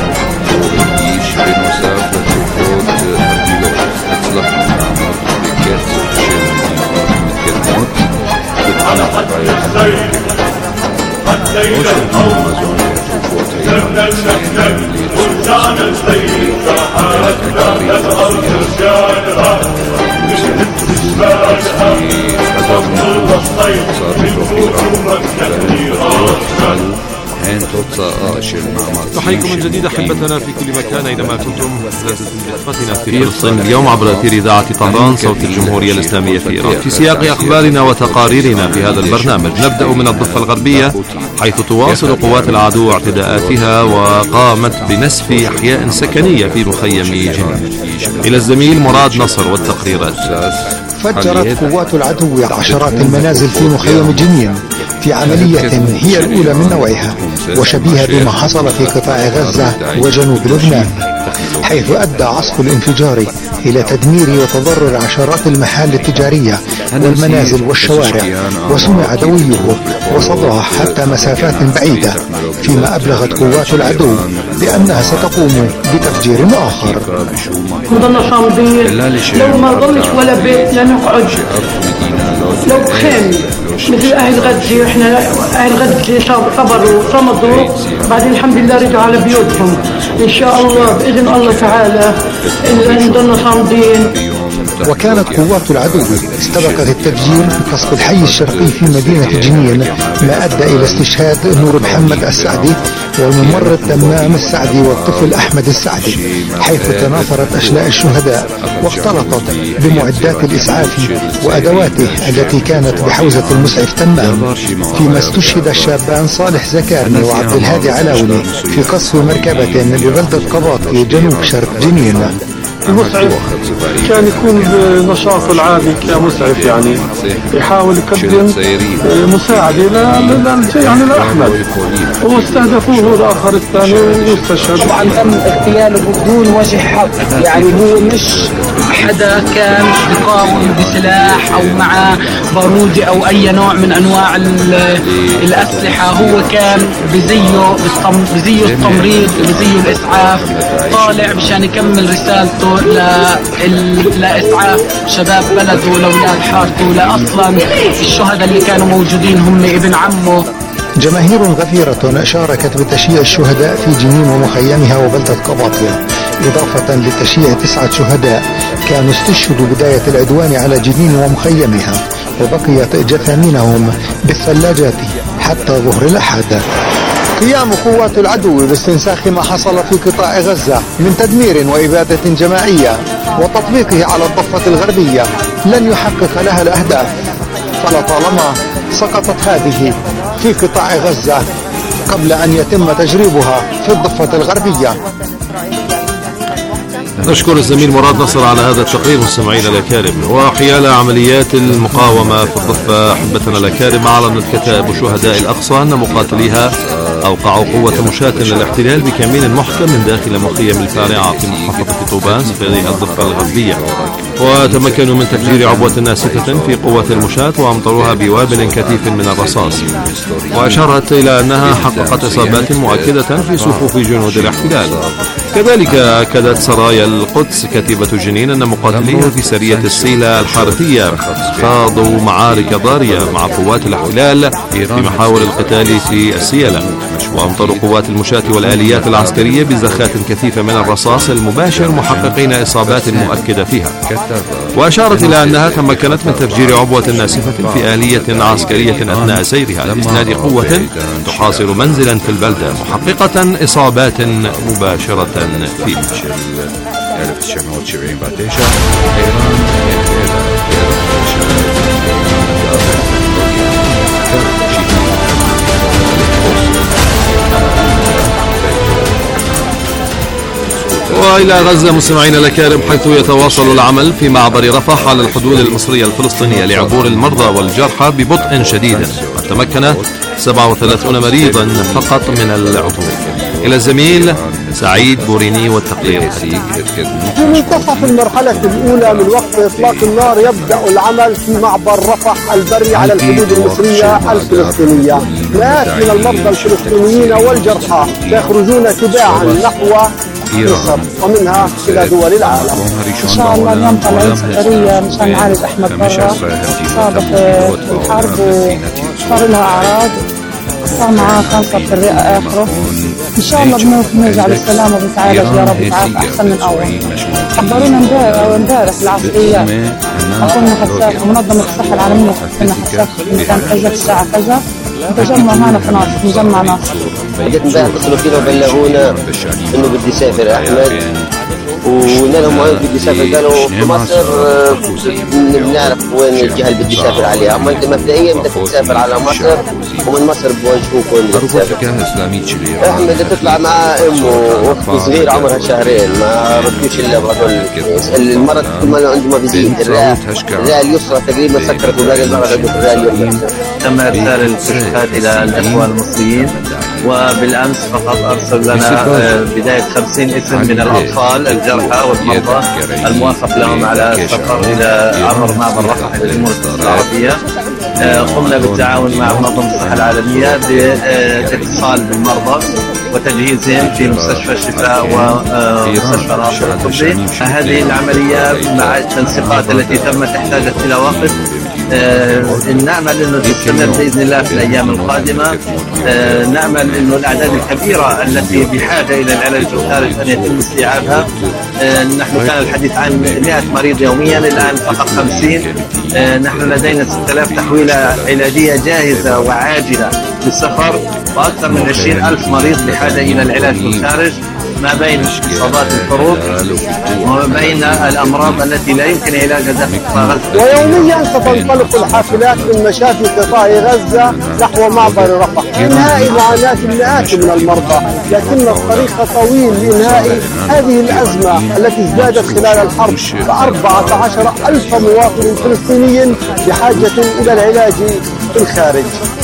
[SPEAKER 1] والجيش بمسافة خطوط هرميلوس أطلق معمر بكاسة شيل متكلمات بالعنق غير
[SPEAKER 8] حتى القوم سرنا المحنة ورجعنا البيت حالتنا للأرض رجالها مشهد بشبالها فضل الوصيف بالحكومة كثيرات
[SPEAKER 6] نحييكم من جديد أحبتنا في كل مكان أينما كنتم. لازلتم برفقتنا في فلسطين اليوم عبر أثير إذاعة طهران صوت الجمهورية الإسلامية في إيران. في سياق أخبارنا وتقاريرنا في هذا البرنامج نبدأ من الضفة الغربية، حيث تواصل قوات العدو اعتداءاتها وقامت بنسف أحياء سكنية في مخيم جنين. إلى الزميل مراد نصر والتقريرات.
[SPEAKER 10] فجرت قوات العدو عشرات المنازل في مخيم جنين في عملية هي الأولى من نوعها وشبيهة بما حصل في قطاع غزة وجنوب لبنان، حيث أدى عصف الانفجار إلى تدمير وتضرر عشرات المحال التجارية والمنازل والشوارع، وسمع دويه وصداها حتى مسافات بعيدة، فيما أبلغت قوات العدو بأنها ستقوم بتفجير آخر.
[SPEAKER 11] نضلنا صامدين، لو ما ضلش ولا بيت لنقعد، لو خيم مثل أهل غزة. إحنا أهل غزة صبروا صمدوا، بعدين الحمد لله رجعوا على بيوتهم إن شاء الله بإذن الله تعالى. نضلنا صامدين.
[SPEAKER 10] وكانت قوات العدو استبقت التفجير بقصف الحي الشرقي في مدينة جنين، ما أدى إلى استشهاد نور محمد السعدي والممرض تمام السعدي والطفل أحمد السعدي، حيث تناثرت أشلاء الشهداء واختلطت بمعدات الإسعاف وأدواته التي كانت بحوزة المسعف تمام، فيما استشهد الشابان صالح زكارني وعبد الهادي علاوني في قصف مركبة ببلدة قباطي جنوب شرق جنين.
[SPEAKER 12] المسعف كان يكون بنشاطه العادي كمسعف، يعني يحاول يقدم مساعدة يعني لأحمد، واستهدفوه الآخر الثاني واستشهد.
[SPEAKER 13] طبعا تم اغتياله بدون وجه حق، يعني هو مش حدا كان يقاوم بسلاح أو مع بارود أو أي نوع من أنواع الأسلحة، هو كان بزيه التمريض، بزيه الإسعاف، طالع مشان يكمل رسالته لإسعاف شباب بلده لأولاد حارته، لأصلا الشهداء اللي كانوا موجودين هم ابن عمه.
[SPEAKER 10] جماهير غفيرة شاركت بتشييع الشهداء في جنين ومخيمها وبلدة قباطية، إضافة لتشييع 9 شهداء كانوا استشهدوا بداية العدوان على جنين ومخيمها، وبقيت جثامينهم بالثلاجات حتى ظهر الأحد. قيام قوات العدو باستنساخ ما حصل في قطاع غزة من تدمير وإبادة جماعية وتطبيقه على الضفة الغربية لن يحقق لها الأهداف، فلطالما سقطت هذه في قطاع غزة قبل أن يتم تجريبها في الضفة الغربية.
[SPEAKER 6] نشكر الزميل مراد نصر على هذا التقرير مستمعينا الأكارم. وحيال عمليات المقاومة في الضفة أحبتنا الأكارم، أعلنت كتائب شهداء الأقصى أن مقاتليها أوقعوا قوة مشاة للاحتلال بكمين محكم من داخل مخيم الفارعة في محافظة طوباس في الضفة الغربية، وتمكنوا من تفجير عبوة ناسفة في قوة المشاة وأمطروها بوابل كثيف من الرصاص. وأشارت إلى أنها حققت إصابات مؤكدة في صفوف جنود الاحتلال. كذلك أكدت سرايا القدس كتيبة جنين أن مقاتليها في سرية السيلة الحارثية خاضوا معارك ضارية مع قوات الاحتلال في محاور القتال في السيلة، وأمطروا قوات المشاة والآليات العسكرية بزخات كثيفة من الرصاص المباشر محققين إصابات مؤكدة فيها. وأشارت إلى أنها تمكنت من تفجير عبوة ناسفة في آلية عسكرية أثناء سيرها لإسناد قوة تحاصر منزلا في البلدة محققة إصابات مباشرة فيه. وإلى غزة مستمعينا الأكارم، حيث يتواصل العمل في معبر رفح على الحدود المصرية الفلسطينية لعبور المرضى والجرحى ببطء شديد. قد تمكن 37 مريضا فقط من العبور. إلى الزميل سعيد بوريني والتقرير.
[SPEAKER 14] في منتصف المرحلة الأولى من وقت إطلاق النار يبدأ العمل في معبر رفح البري على الحدود المصرية الفلسطينية. مئات من المرضى الفلسطينيين والجرحى يخرجون تباعا نحو مصر ومنها إلى دول العالم.
[SPEAKER 15] إن شاء الله اليوم طالعين سفرية مشان نعالج أحمد برا، صابت الحرب وصار لها أعراض، صار معاه كانسر في الرئة آخره. إن شاء الله بنرجع بالسلامة وبنتعالج يا رب يتعافى أحسن من أول. خبرونا امبارح العسكريات أعطونا حساس ومنظمة الصحة العالمية أعطونا حساس في مكان كذا الساعة كذا، تجمع هنا في ناصر، مجمع ناصر.
[SPEAKER 16] جت امبارح اتصلوا فينا وبلغونا إنه بدي سافر أحمد، وقلنا لهم وين بدي سافر، قالوا في مصر بنعرف وين الجهة اللي بدي سافر عليها، أما أنت مبدئيا بدك تسافر على مصر ومن مصر بوجهوك وين بدك تسافر. أحمد تطلع مع أمه وأخت صغير عمرها شهرين، ما ردوش إلا بهذول. المرض كل ما عنده ما بيزيد، الرئة اليسرى تقريبا سكرت وباقي المرض عنده في الرئة اليمنى.
[SPEAKER 17] تم إرسال الكشوفات إلى الإخوة المصريين، وبالأمس فقط أرسل لنا بداية 50 اسم من الأطفال الجرحى والمرضى الموافق لهم على السفر إلى عبر معبر رفح إلى الجمهورية المصرية العربية. قمنا بالتعاون مع منظمة الصحة العالمية باتصال بالمرضى وتجهيزهم في مستشفى الشفاء ومستشفى الرابطة الطبي. هذه العملية مع التنسيقات التي تمت احتاجت إلى وقت. نأمل أنه تستمر بإذن الله في الأيام القادمة. نأمل أنه الأعداد الكبيرة التي بحاجة إلى العلاج الخارج أن يتم استيعابها. نحن كان الحديث عن 100 مريض يوميا، الآن فقط 50. نحن لدينا 6000 تحويلة علاجية جاهزة وعاجلة للسفر، وأكثر من 20,000 مريض بحاجة إلى العلاج بالخارج، ما بين إصابات الحروب وما بين الأمراض التي لا يمكن علاجها داخل غزة.
[SPEAKER 14] ويوميا ستنطلق الحافلات من مشافي قطاع غزة نحو معبر رفح لإنهاء معاناة المئات من المرضى، لكن الطريق طويل لإنهاء هذه الأزمة التي ازدادت خلال الحرب. ف14,000 مواطن فلسطيني بحاجة إلى العلاج في الخارج.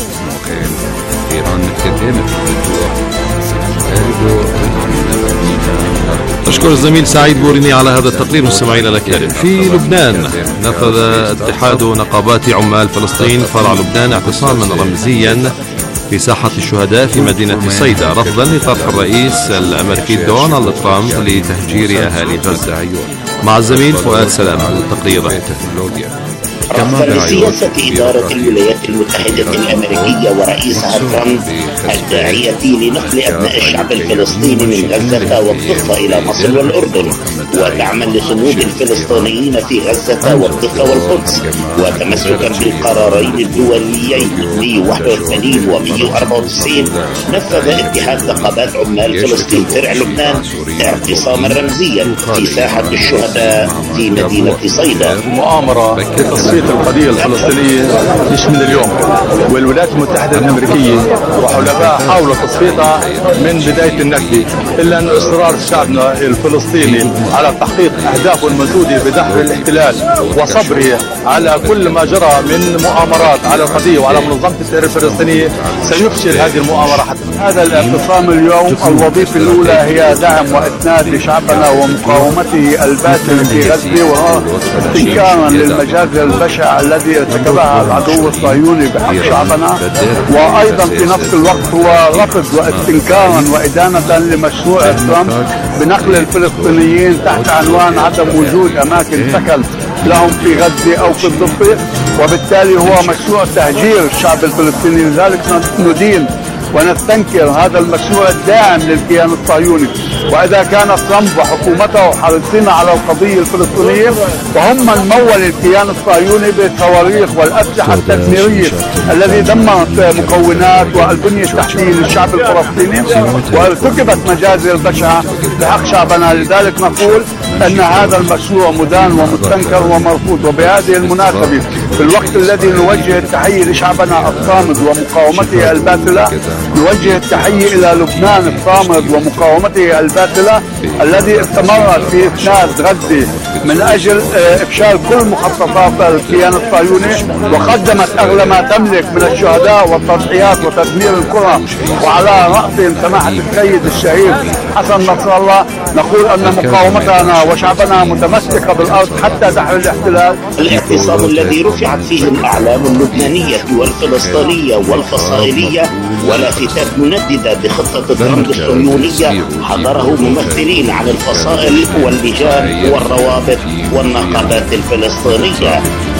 [SPEAKER 6] أشكر الزميل سعيد بوريني على هذا التقرير. مستمعينا الأكارم، في لبنان نفذ اتحاد نقابات عمال فلسطين فرع لبنان اعتصاما رمزيا في ساحة الشهداء في مدينة صيدا، رفضا لطرح الرئيس الأمريكي دونالد ترامب لتهجير أهالي غزة. مع الزميل فؤاد سلام على التقرير.
[SPEAKER 18] رفضا لسياسة إدارة الولايات المتحدة الأمريكية ورئيسها ترامب الداعية لنقل أبناء الشعب الفلسطيني من غزة والضفة إلى مصر والأردن، ودعما لصمود الفلسطينيين في غزة والضفة والقدس، وتمسكا بالقرارين الدوليين 181 و 194 نفذ اتحاد نقابات عمال فلسطين فرع لبنان اعتصاما رمزيا في ساحة الشهداء في مدينة صيدا.
[SPEAKER 17] مؤامرة
[SPEAKER 12] تصفية القضية الفلسطينية مش من اليوم، والولايات المتحدة الأمريكية وحلفائها حاولوا تصفيتها من بداية النكبة، إلا أن إصرار شعبنا الفلسطيني على تحقيق أهدافه المنشودة بدحر الاحتلال وصبره على كل ما جرى من مؤامرات على القضية وعلى منظمة التحرير الفلسطينية سيفشل هذه المؤامرة. حتى هذا الاعتصام اليوم الوظيفة الأولى هي دعم وإسناد لشعبنا ومقاومته الباسلة في غزة، واستنكارا للمجازر البشعة الذي ارتكبها العدو الصهيوني بحق شعبنا، وأيضا في نفس الوقت هو رفض واستنكارا وإدانة لمشروع ترامب بنقل الفلسطينيين تحت عنوان عدم وجود أماكن سكن لهم في غزة أو في الضفة، وبالتالي هو مشروع تهجير الشعب الفلسطيني. لذلك ندين ونستنكر هذا المشروع الداعم للكيان الصهيوني. وإذا كان ترامب وحكومته حريصين على القضية الفلسطينية وهم من مول الكيان الصهيوني بالصواريخ والأسلحة التدميرية الذي دمرت مكونات والبنية التحتية للشعب الفلسطيني وارتكبت مجازر بشعة بحق شعبنا، لذلك نقول أن هذا المشروع مدان ومستنكر ومرفوض. وبهذه المناسبة في الوقت الذي نوجه التحية لشعبنا الصامد ومقاومته الباسلة، نوجه التحية إلى لبنان الصامد ومقاومته الباسلة الذي استمرت في إسناد غزة من أجل إفشال كل مخططات الكيان الصهيوني، وقدمت أغلى ما تملك من الشهداء والتضحيات وتدمير القرى، وعلى رأسهم سماحة السيد الشهيد حسن نصر الله. نقول أن مقاومتنا وشعبنا متمسكة بالأرض حتى دحر الاحتلال.
[SPEAKER 18] الاعتصام الذي رفعت فيه الأعلام اللبنانية والفلسطينية والفصائلية ولافتات منددة بخطة ترامب الصهيونية حضره ممثلين عن الفصائل واللجان والروابط والنقابات الفلسطينية.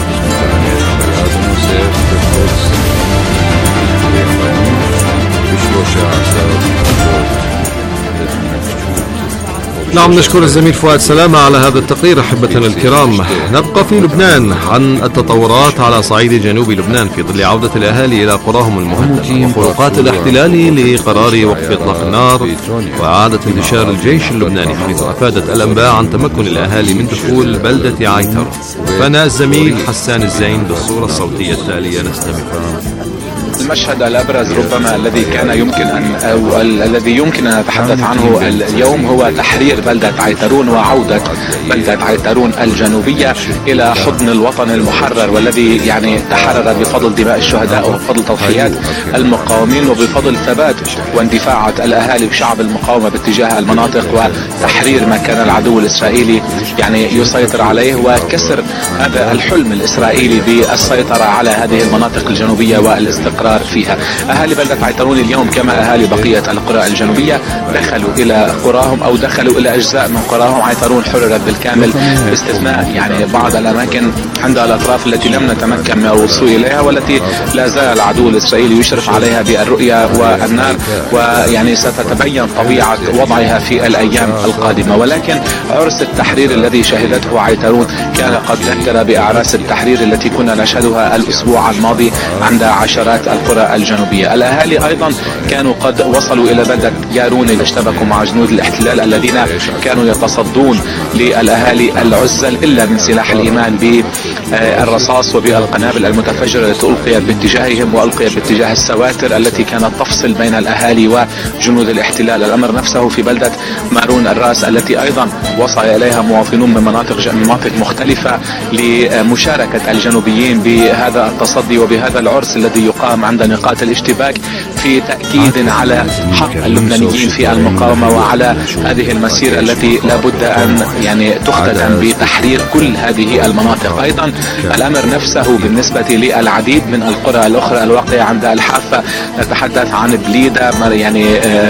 [SPEAKER 6] نعم، نشكر الزميل فؤاد سلامة على هذا التقرير. أحبتنا الكرام، نبقى في لبنان عن التطورات على صعيد جنوب لبنان في ظل عودة الأهالي إلى قراهم المهددة وخروقات الاحتلال لقرار وقف إطلاق النار وإعادة انتشار الجيش اللبناني، حيث أفادت الأنباء عن تمكن الأهالي من دخول بلدة عيتر. فأنا الزميل حسان الزين بالصورة الصوتية التالية نستمع.
[SPEAKER 19] المشهد الأبرز ربما الذي كان يمكن أو الذي يمكن أن نتحدث عنه اليوم هو تحرير بلدة عيترون وعودة بلدة عيترون الجنوبية إلى حضن الوطن المحرر، والذي يعني تحرر بفضل دماء الشهداء وبفضل تضحيات المقاومين وبفضل ثبات واندفاعات الأهالي وشعب المقاومة باتجاه المناطق وتحرير ما كان العدو الإسرائيلي يعني يسيطر عليه، وكسر هذا الحلم الإسرائيلي بالسيطرة على هذه المناطق الجنوبية والاستقرار فيها. أهالي بلدة عيترون اليوم كما أهالي بقية القرى الجنوبية دخلوا إلى قراهم أو دخلوا إلى أجزاء من قراهم. عيترون حررت بالكامل باستثناء يعني بعض الأماكن عند الأطراف التي لم نتمكن من الوصول إليها والتي لا زال العدو الإسرائيلي يشرف عليها بالرؤية والنار، ويعني ستتبين طبيعة وضعها في الأيام القادمة. ولكن عرس التحرير الذي شهدته عيترون كان قد ذكر بأعراس التحرير التي كنا نشهدها الأسبوع الماضي عند عشرات القرى الجنوبية. الأهالي أيضا كانوا قد وصلوا إلى بلدة يارون لاشتبكوا مع جنود الاحتلال الذين كانوا يتصدون للأهالي العزل إلا من سلاح الإيمان بالرصاص وبالقنابل المتفجرة التي ألقيت باتجاههم وألقيت باتجاه السواتر التي كانت تفصل بين الأهالي وجنود الاحتلال. الأمر نفسه في بلدة مارون الراس التي أيضا وصل إليها مواطنون من مناطق مختلفة لمشاركة الجنوبيين بهذا التصدي وبهذا العرس الذي يقام عند نقاط الاشتباك في تأكيد على حق اللبنانيين في المقاومة وعلى هذه المسيرة التي لابد أن يعني تختتم بتحرير كل هذه المناطق. أيضا الأمر نفسه بالنسبة للعديد من القرى الأخرى الواقعة عند الحافة، نتحدث عن بليدة يعني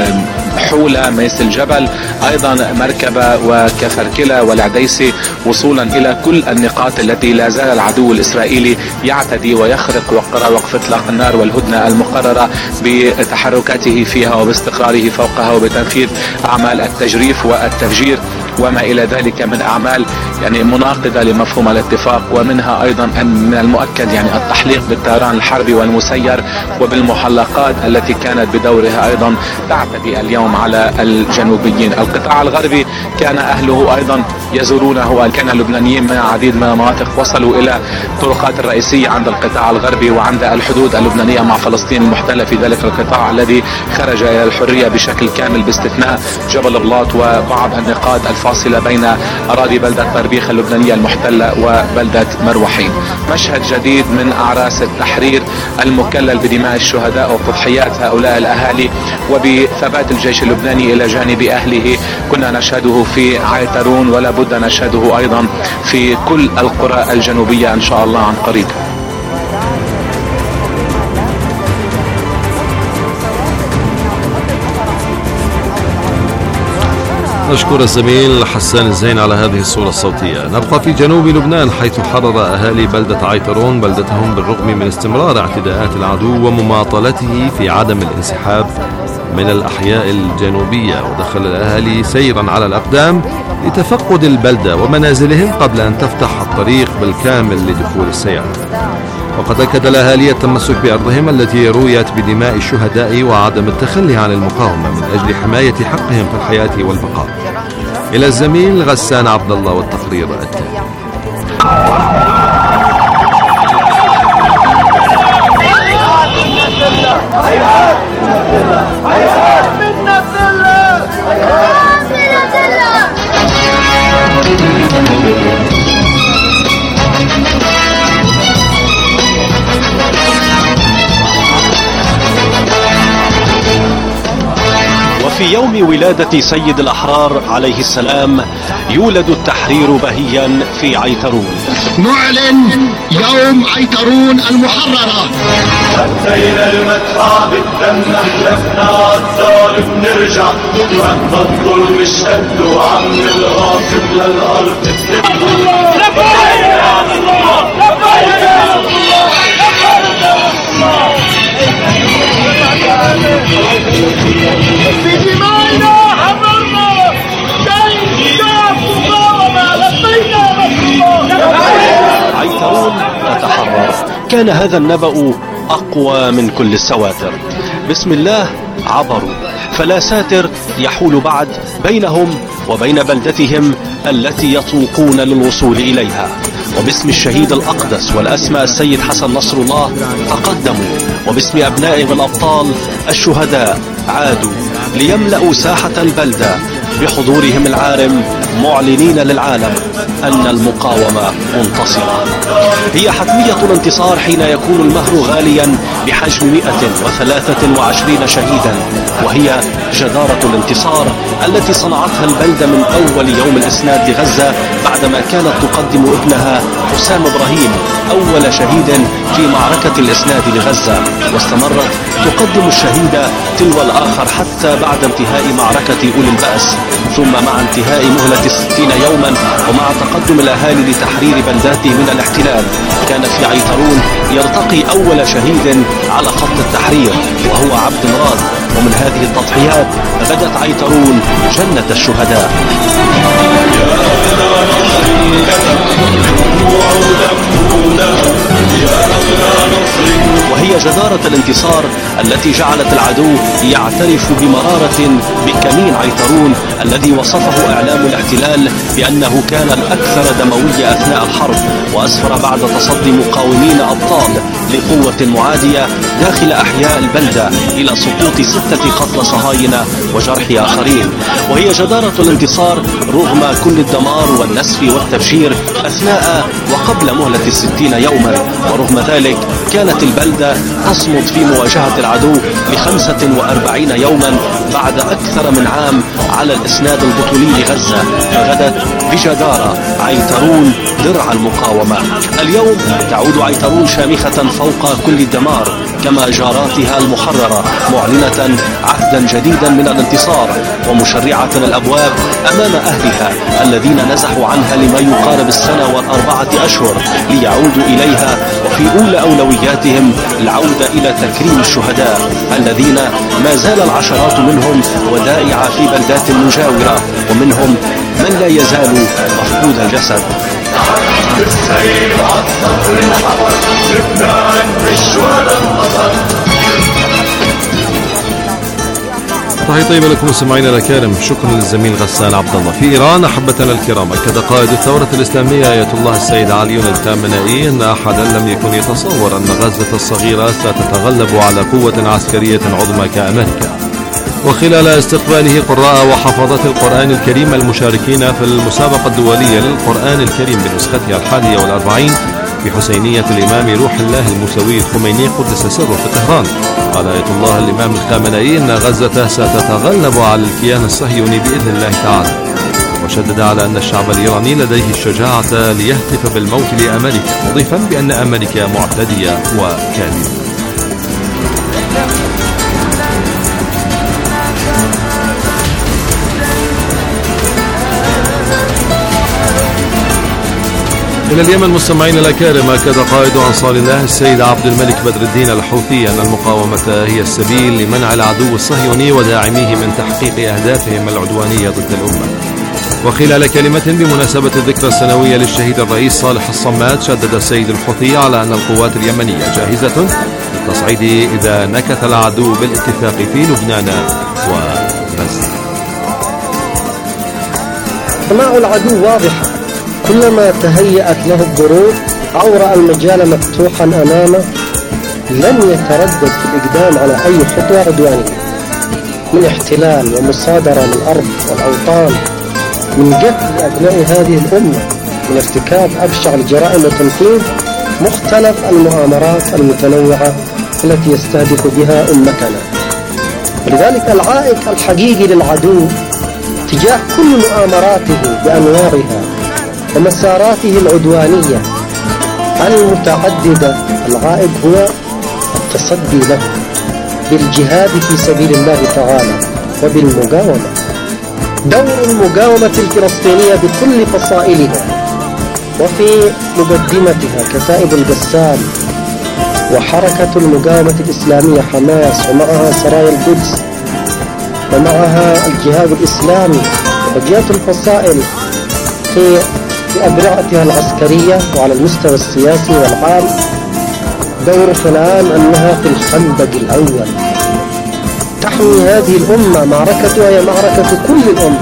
[SPEAKER 19] حولة ميس الجبل، أيضا مركبة وكفركلة والعديسي، وصولا إلى كل النقاط التي لا زال العدو الإسرائيلي يعتدي ويخرق وقرار وقف إطلاق النار والهدنة المقررة بتحركاته فيها وباستقراره فوقها وبتنفيذ أعمال التجريف والتفجير وما إلى ذلك من أعمال يعني مناقضة لمفهوم الاتفاق، ومنها أيضا أن من المؤكد يعني التحليق بالطيران الحربي والمسير وبالمحلقات التي كانت بدورها أيضا تعتدي اليوم على الجنوبيين. القطاع الغربي كان أهله أيضا يزورونه، وكان اللبنانيين من عديد من المناطق وصلوا إلى الطرقات الرئيسية عند القطاع الغربي وعند الحدود اللبنانية مع فلسطين المحتلة في ذلك القطاع الذي خرج إلى الحرية بشكل كامل باستثناء جبل بلاط وبعض النقاط الفاصلة بين أراضي بلدة طربيخ اللبنانية المحتلة وبلدة مروحين. مشهد جديد من أعراس التحرير المكلل بدماء الشهداء وتضحيات هؤلاء الأهالي وبثبات الجيش اللبناني إلى جانب أهله كنا نشهده في عيترون، ولا بد نشهده أيضا في كل القرى الجنوبية إن شاء الله عن قريب.
[SPEAKER 6] نشكر الزميل حسان الزين على هذه الصورة الصوتية. نبقى في جنوب لبنان حيث حرر أهالي بلدة عيترون بلدتهم بالرغم من استمرار اعتداءات العدو ومماطلته في عدم الانسحاب من الأحياء الجنوبية، ودخل الأهالي سيرا على الأقدام لتفقد البلدة ومنازلهم قبل أن تفتح الطريق بالكامل لدخول السيارات. وقد أكد الأهالي التمسك بأرضهم التي رويت بدماء الشهداء وعدم التخلي عن المقاومة من أجل حماية حقهم في الحياة والبقاء. إلى الزميل غسان عبد الله والتقرير التالي.
[SPEAKER 20] وفي يوم ولادة سيد الأحرار عليه السلام يولد التحرير بهيا في عيترون.
[SPEAKER 21] نعلن يوم عيترون المحررة.
[SPEAKER 8] أتينا المدفع بالدم حلفنا الظالم نرجع، رد الظلم اشتد وعم الغاصب للأرض
[SPEAKER 21] في دمائنا حررنا جيش شعب مقاومة لبينا
[SPEAKER 20] عيترون تتحرر. كان هذا النبأ أقوى من كل السواتر. بسم الله عبروا، فلا ساتر يحول بعد بينهم وبين بلدتهم التي يطوقون للوصول إليها. وباسم الشهيد الأقدس والأسمى السيد حسن نصر الله تقدموا، وباسم أبنائهم الأبطال الشهداء عادوا ليملأوا ساحة البلدة بحضورهم العارم معلنين للعالم أن المقاومة منتصرة. هي حتمية الانتصار حين يكون المهر غاليا بحجم 123 شهيدا، وهي جدارة الانتصار التي صنعتها البلدة من أول يوم الإسناد لغزة بعدما كانت تقدم ابنها حسام إبراهيم أول شهيد في معركة الإسناد لغزة، واستمرت تقدم الشهيد تلو الآخر حتى بعد انتهاء معركة أولي البأس. ثم مع انتهاء مهلة 60 يوما ومع تقدم الأهالي لتحرير بلداته من الاحتلال كان في عيترون يرتقي أول شهيد على خط التحرير وهو عبد مراد. ومن هذه التضحيات غدت عيترون جنة الشهداء. وهي جدارة الانتصار التي جعلت العدو يعترف بمرارة بكمين عيترون الذي وصفه إعلام الاحتلال بأنه كان الأكثر دموية أثناء الحرب، وأسفر بعد تصدي مقاومين أبطال لقوة معادية داخل أحياء البلدة إلى سقوط 6 قتلى صهاينة وجرح آخرين. وهي جدارة الانتصار رغم كل الدمار والنسف والتبشير أثناء وقبل مهلة 60 يوما، ورغم ذلك كانت البلدة تصمد في مواجهة العدو ل45 يوما بعد أكثر من عام على الإسناد البطولي لغزة، فغدت بجدارة عيترون درع المقاومة. اليوم تعود عيترون شامخة فوق كل الدمار كما جاراتها المحررة، معلنة عهدا جديدا من الانتصار ومشرعة الأبواب أمام أهلها الذين نزحوا عنها لما يقارب 1 أشهر ليعودوا إليها، وفي أولى أولوياتهم العودة إلى تكريم الشهداء الذين ما زال العشرات منهم ودائع في بلدات مجاورة، ومنهم من لا يزال مفقود الجسد.
[SPEAKER 8] بالسيل عالصخر انحفر لبنان بالشهداء انتصر.
[SPEAKER 6] تحية طيبة لكم مستمعينا الأكارم، شكرا للزميل غسان عبد الله. في إيران أحبتنا الكرام، أكد قائد الثورة الإسلامية آية الله السيد علي الخامنئي أن أحدا لم يكن يتصور أن غزة الصغيرة ستتغلب على قوة عسكرية عظمى كأمريكا. وخلال استقباله قراء وحفظة القرآن الكريم المشاركين في المسابقة الدولية للقرآن الكريم بنسختها 41 في حسينية الإمام روح الله الموسوي الخميني قدس سره في طهران، قال آية الله الإمام الخامنئي أن غزة ستتغلب على الكيان الصهيوني بإذن الله تعالى، وشدد على أن الشعب الإيراني لديه الشجاعة ليهتف بالموت لأمريكا، مضيفا بأن أمريكا معتدية وكاذبة. إلى اليمن مستمعين الأكارم، أكد قائد أنصار الله السيد عبد الملك بدر الدين الحوثي أن المقاومة هي السبيل لمنع العدو الصهيوني وداعميه من تحقيق أهدافهم العدوانية ضد الأمة. وخلال كلمة بمناسبة الذكرى السنوية للشهيد الرئيس صالح الصماد، شدد السيد الحوثي على أن القوات اليمنية جاهزة للتصعيد إذا نكث العدو بالاتفاق في لبنان وغزة.
[SPEAKER 2] طمع العدو واضحة، كلما تهيأت له الظروف أو رأى المجال مفتوحا أمامه لن يتردد في الإقدام على أي خطوة عدوانية، من احتلال ومصادرة للأرض والأوطان، من قتل أبناء هذه الأمة، من ارتكاب أبشع الجرائم وتنفيذ مختلف المؤامرات المتنوعة التي يستهدف بها أمتنا. ولذلك العائق الحقيقي للعدو تجاه كل مؤامراته بأنواعها ومساراته العدوانية المتعددة، العائق هو التصدي له بالجهاد في سبيل الله تعالى وبالمقاومة. دور المقاومة الفلسطينية بكل فصائلها وفي مقدمتها كتائب القسام وحركة المقاومة الإسلامية حماس، ومعها سرايا القدس، ومعها الجهاد الإسلامي وبقية الفصائل في أبرعتها العسكرية وعلى المستوى السياسي والعام. دورها الآن أنها في الخندق الأول تحمي هذه الأمة، معركتها هي معركة كل الأمة.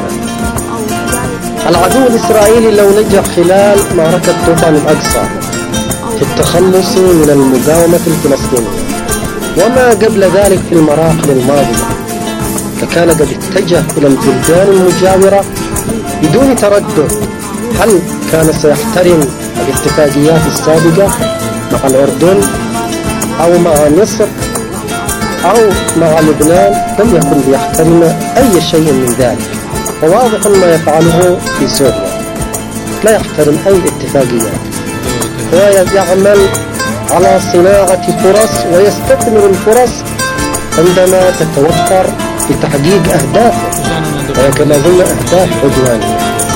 [SPEAKER 2] العدو الإسرائيلي لو نجح خلال معركة طوفان الأقصى في التخلص من المقاومة الفلسطينية وما قبل ذلك في المراحل الماضية، فكان قد اتجه إلى البلدان المجاورة بدون تردد. هل كان سيحترم الاتفاقيات السابقة مع الأردن أو مع مصر أو مع لبنان؟ لم يكن ليحترم أي شيء من ذلك. وواضح ما يفعله في سوريا، لا يحترم أي اتفاقيات، ويعمل على صناعة فرص ويستثمر الفرص عندما تتوفر في تحقيق أهدافه، ولكن أظن أهداف عدوانية.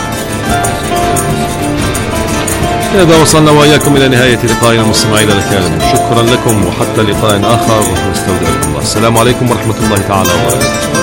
[SPEAKER 6] إذا وصلنا وإياكم إلى نهاية لقائنا مستمعينا الكرام، شكرا لكم وحتى لقاء آخر، نستودعكم الله. السلام عليكم ورحمة الله تعالى وبركاته.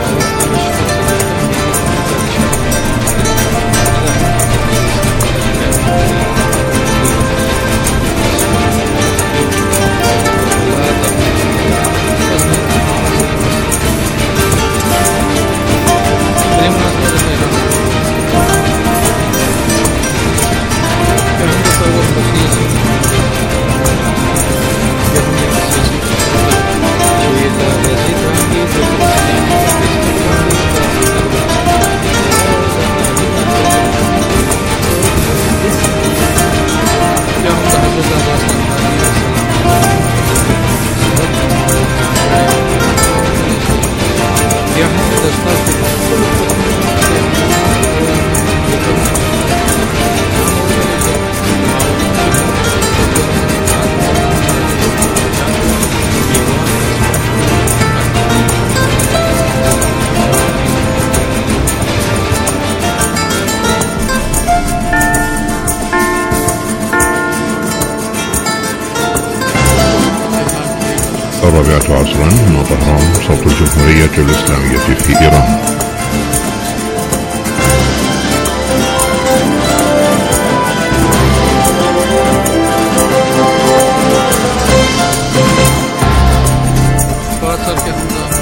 [SPEAKER 1] الرابعة عصرا من طهران، صوت الجمهورية الإسلامية في إيران.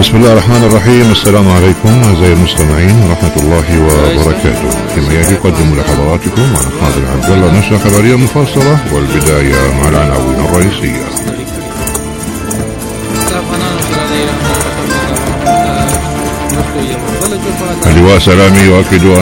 [SPEAKER 1] بسم الله الرحمن الرحيم. السلام عليكم أعزائي المستمعين ورحمة الله وبركاته. فيما يلي يقدم لحضراتكم أنا خالد عبد الله نشرة خبرية مفصلة، والبداية مع العناوين الرئيسية. اللواء سلامي يؤكد أن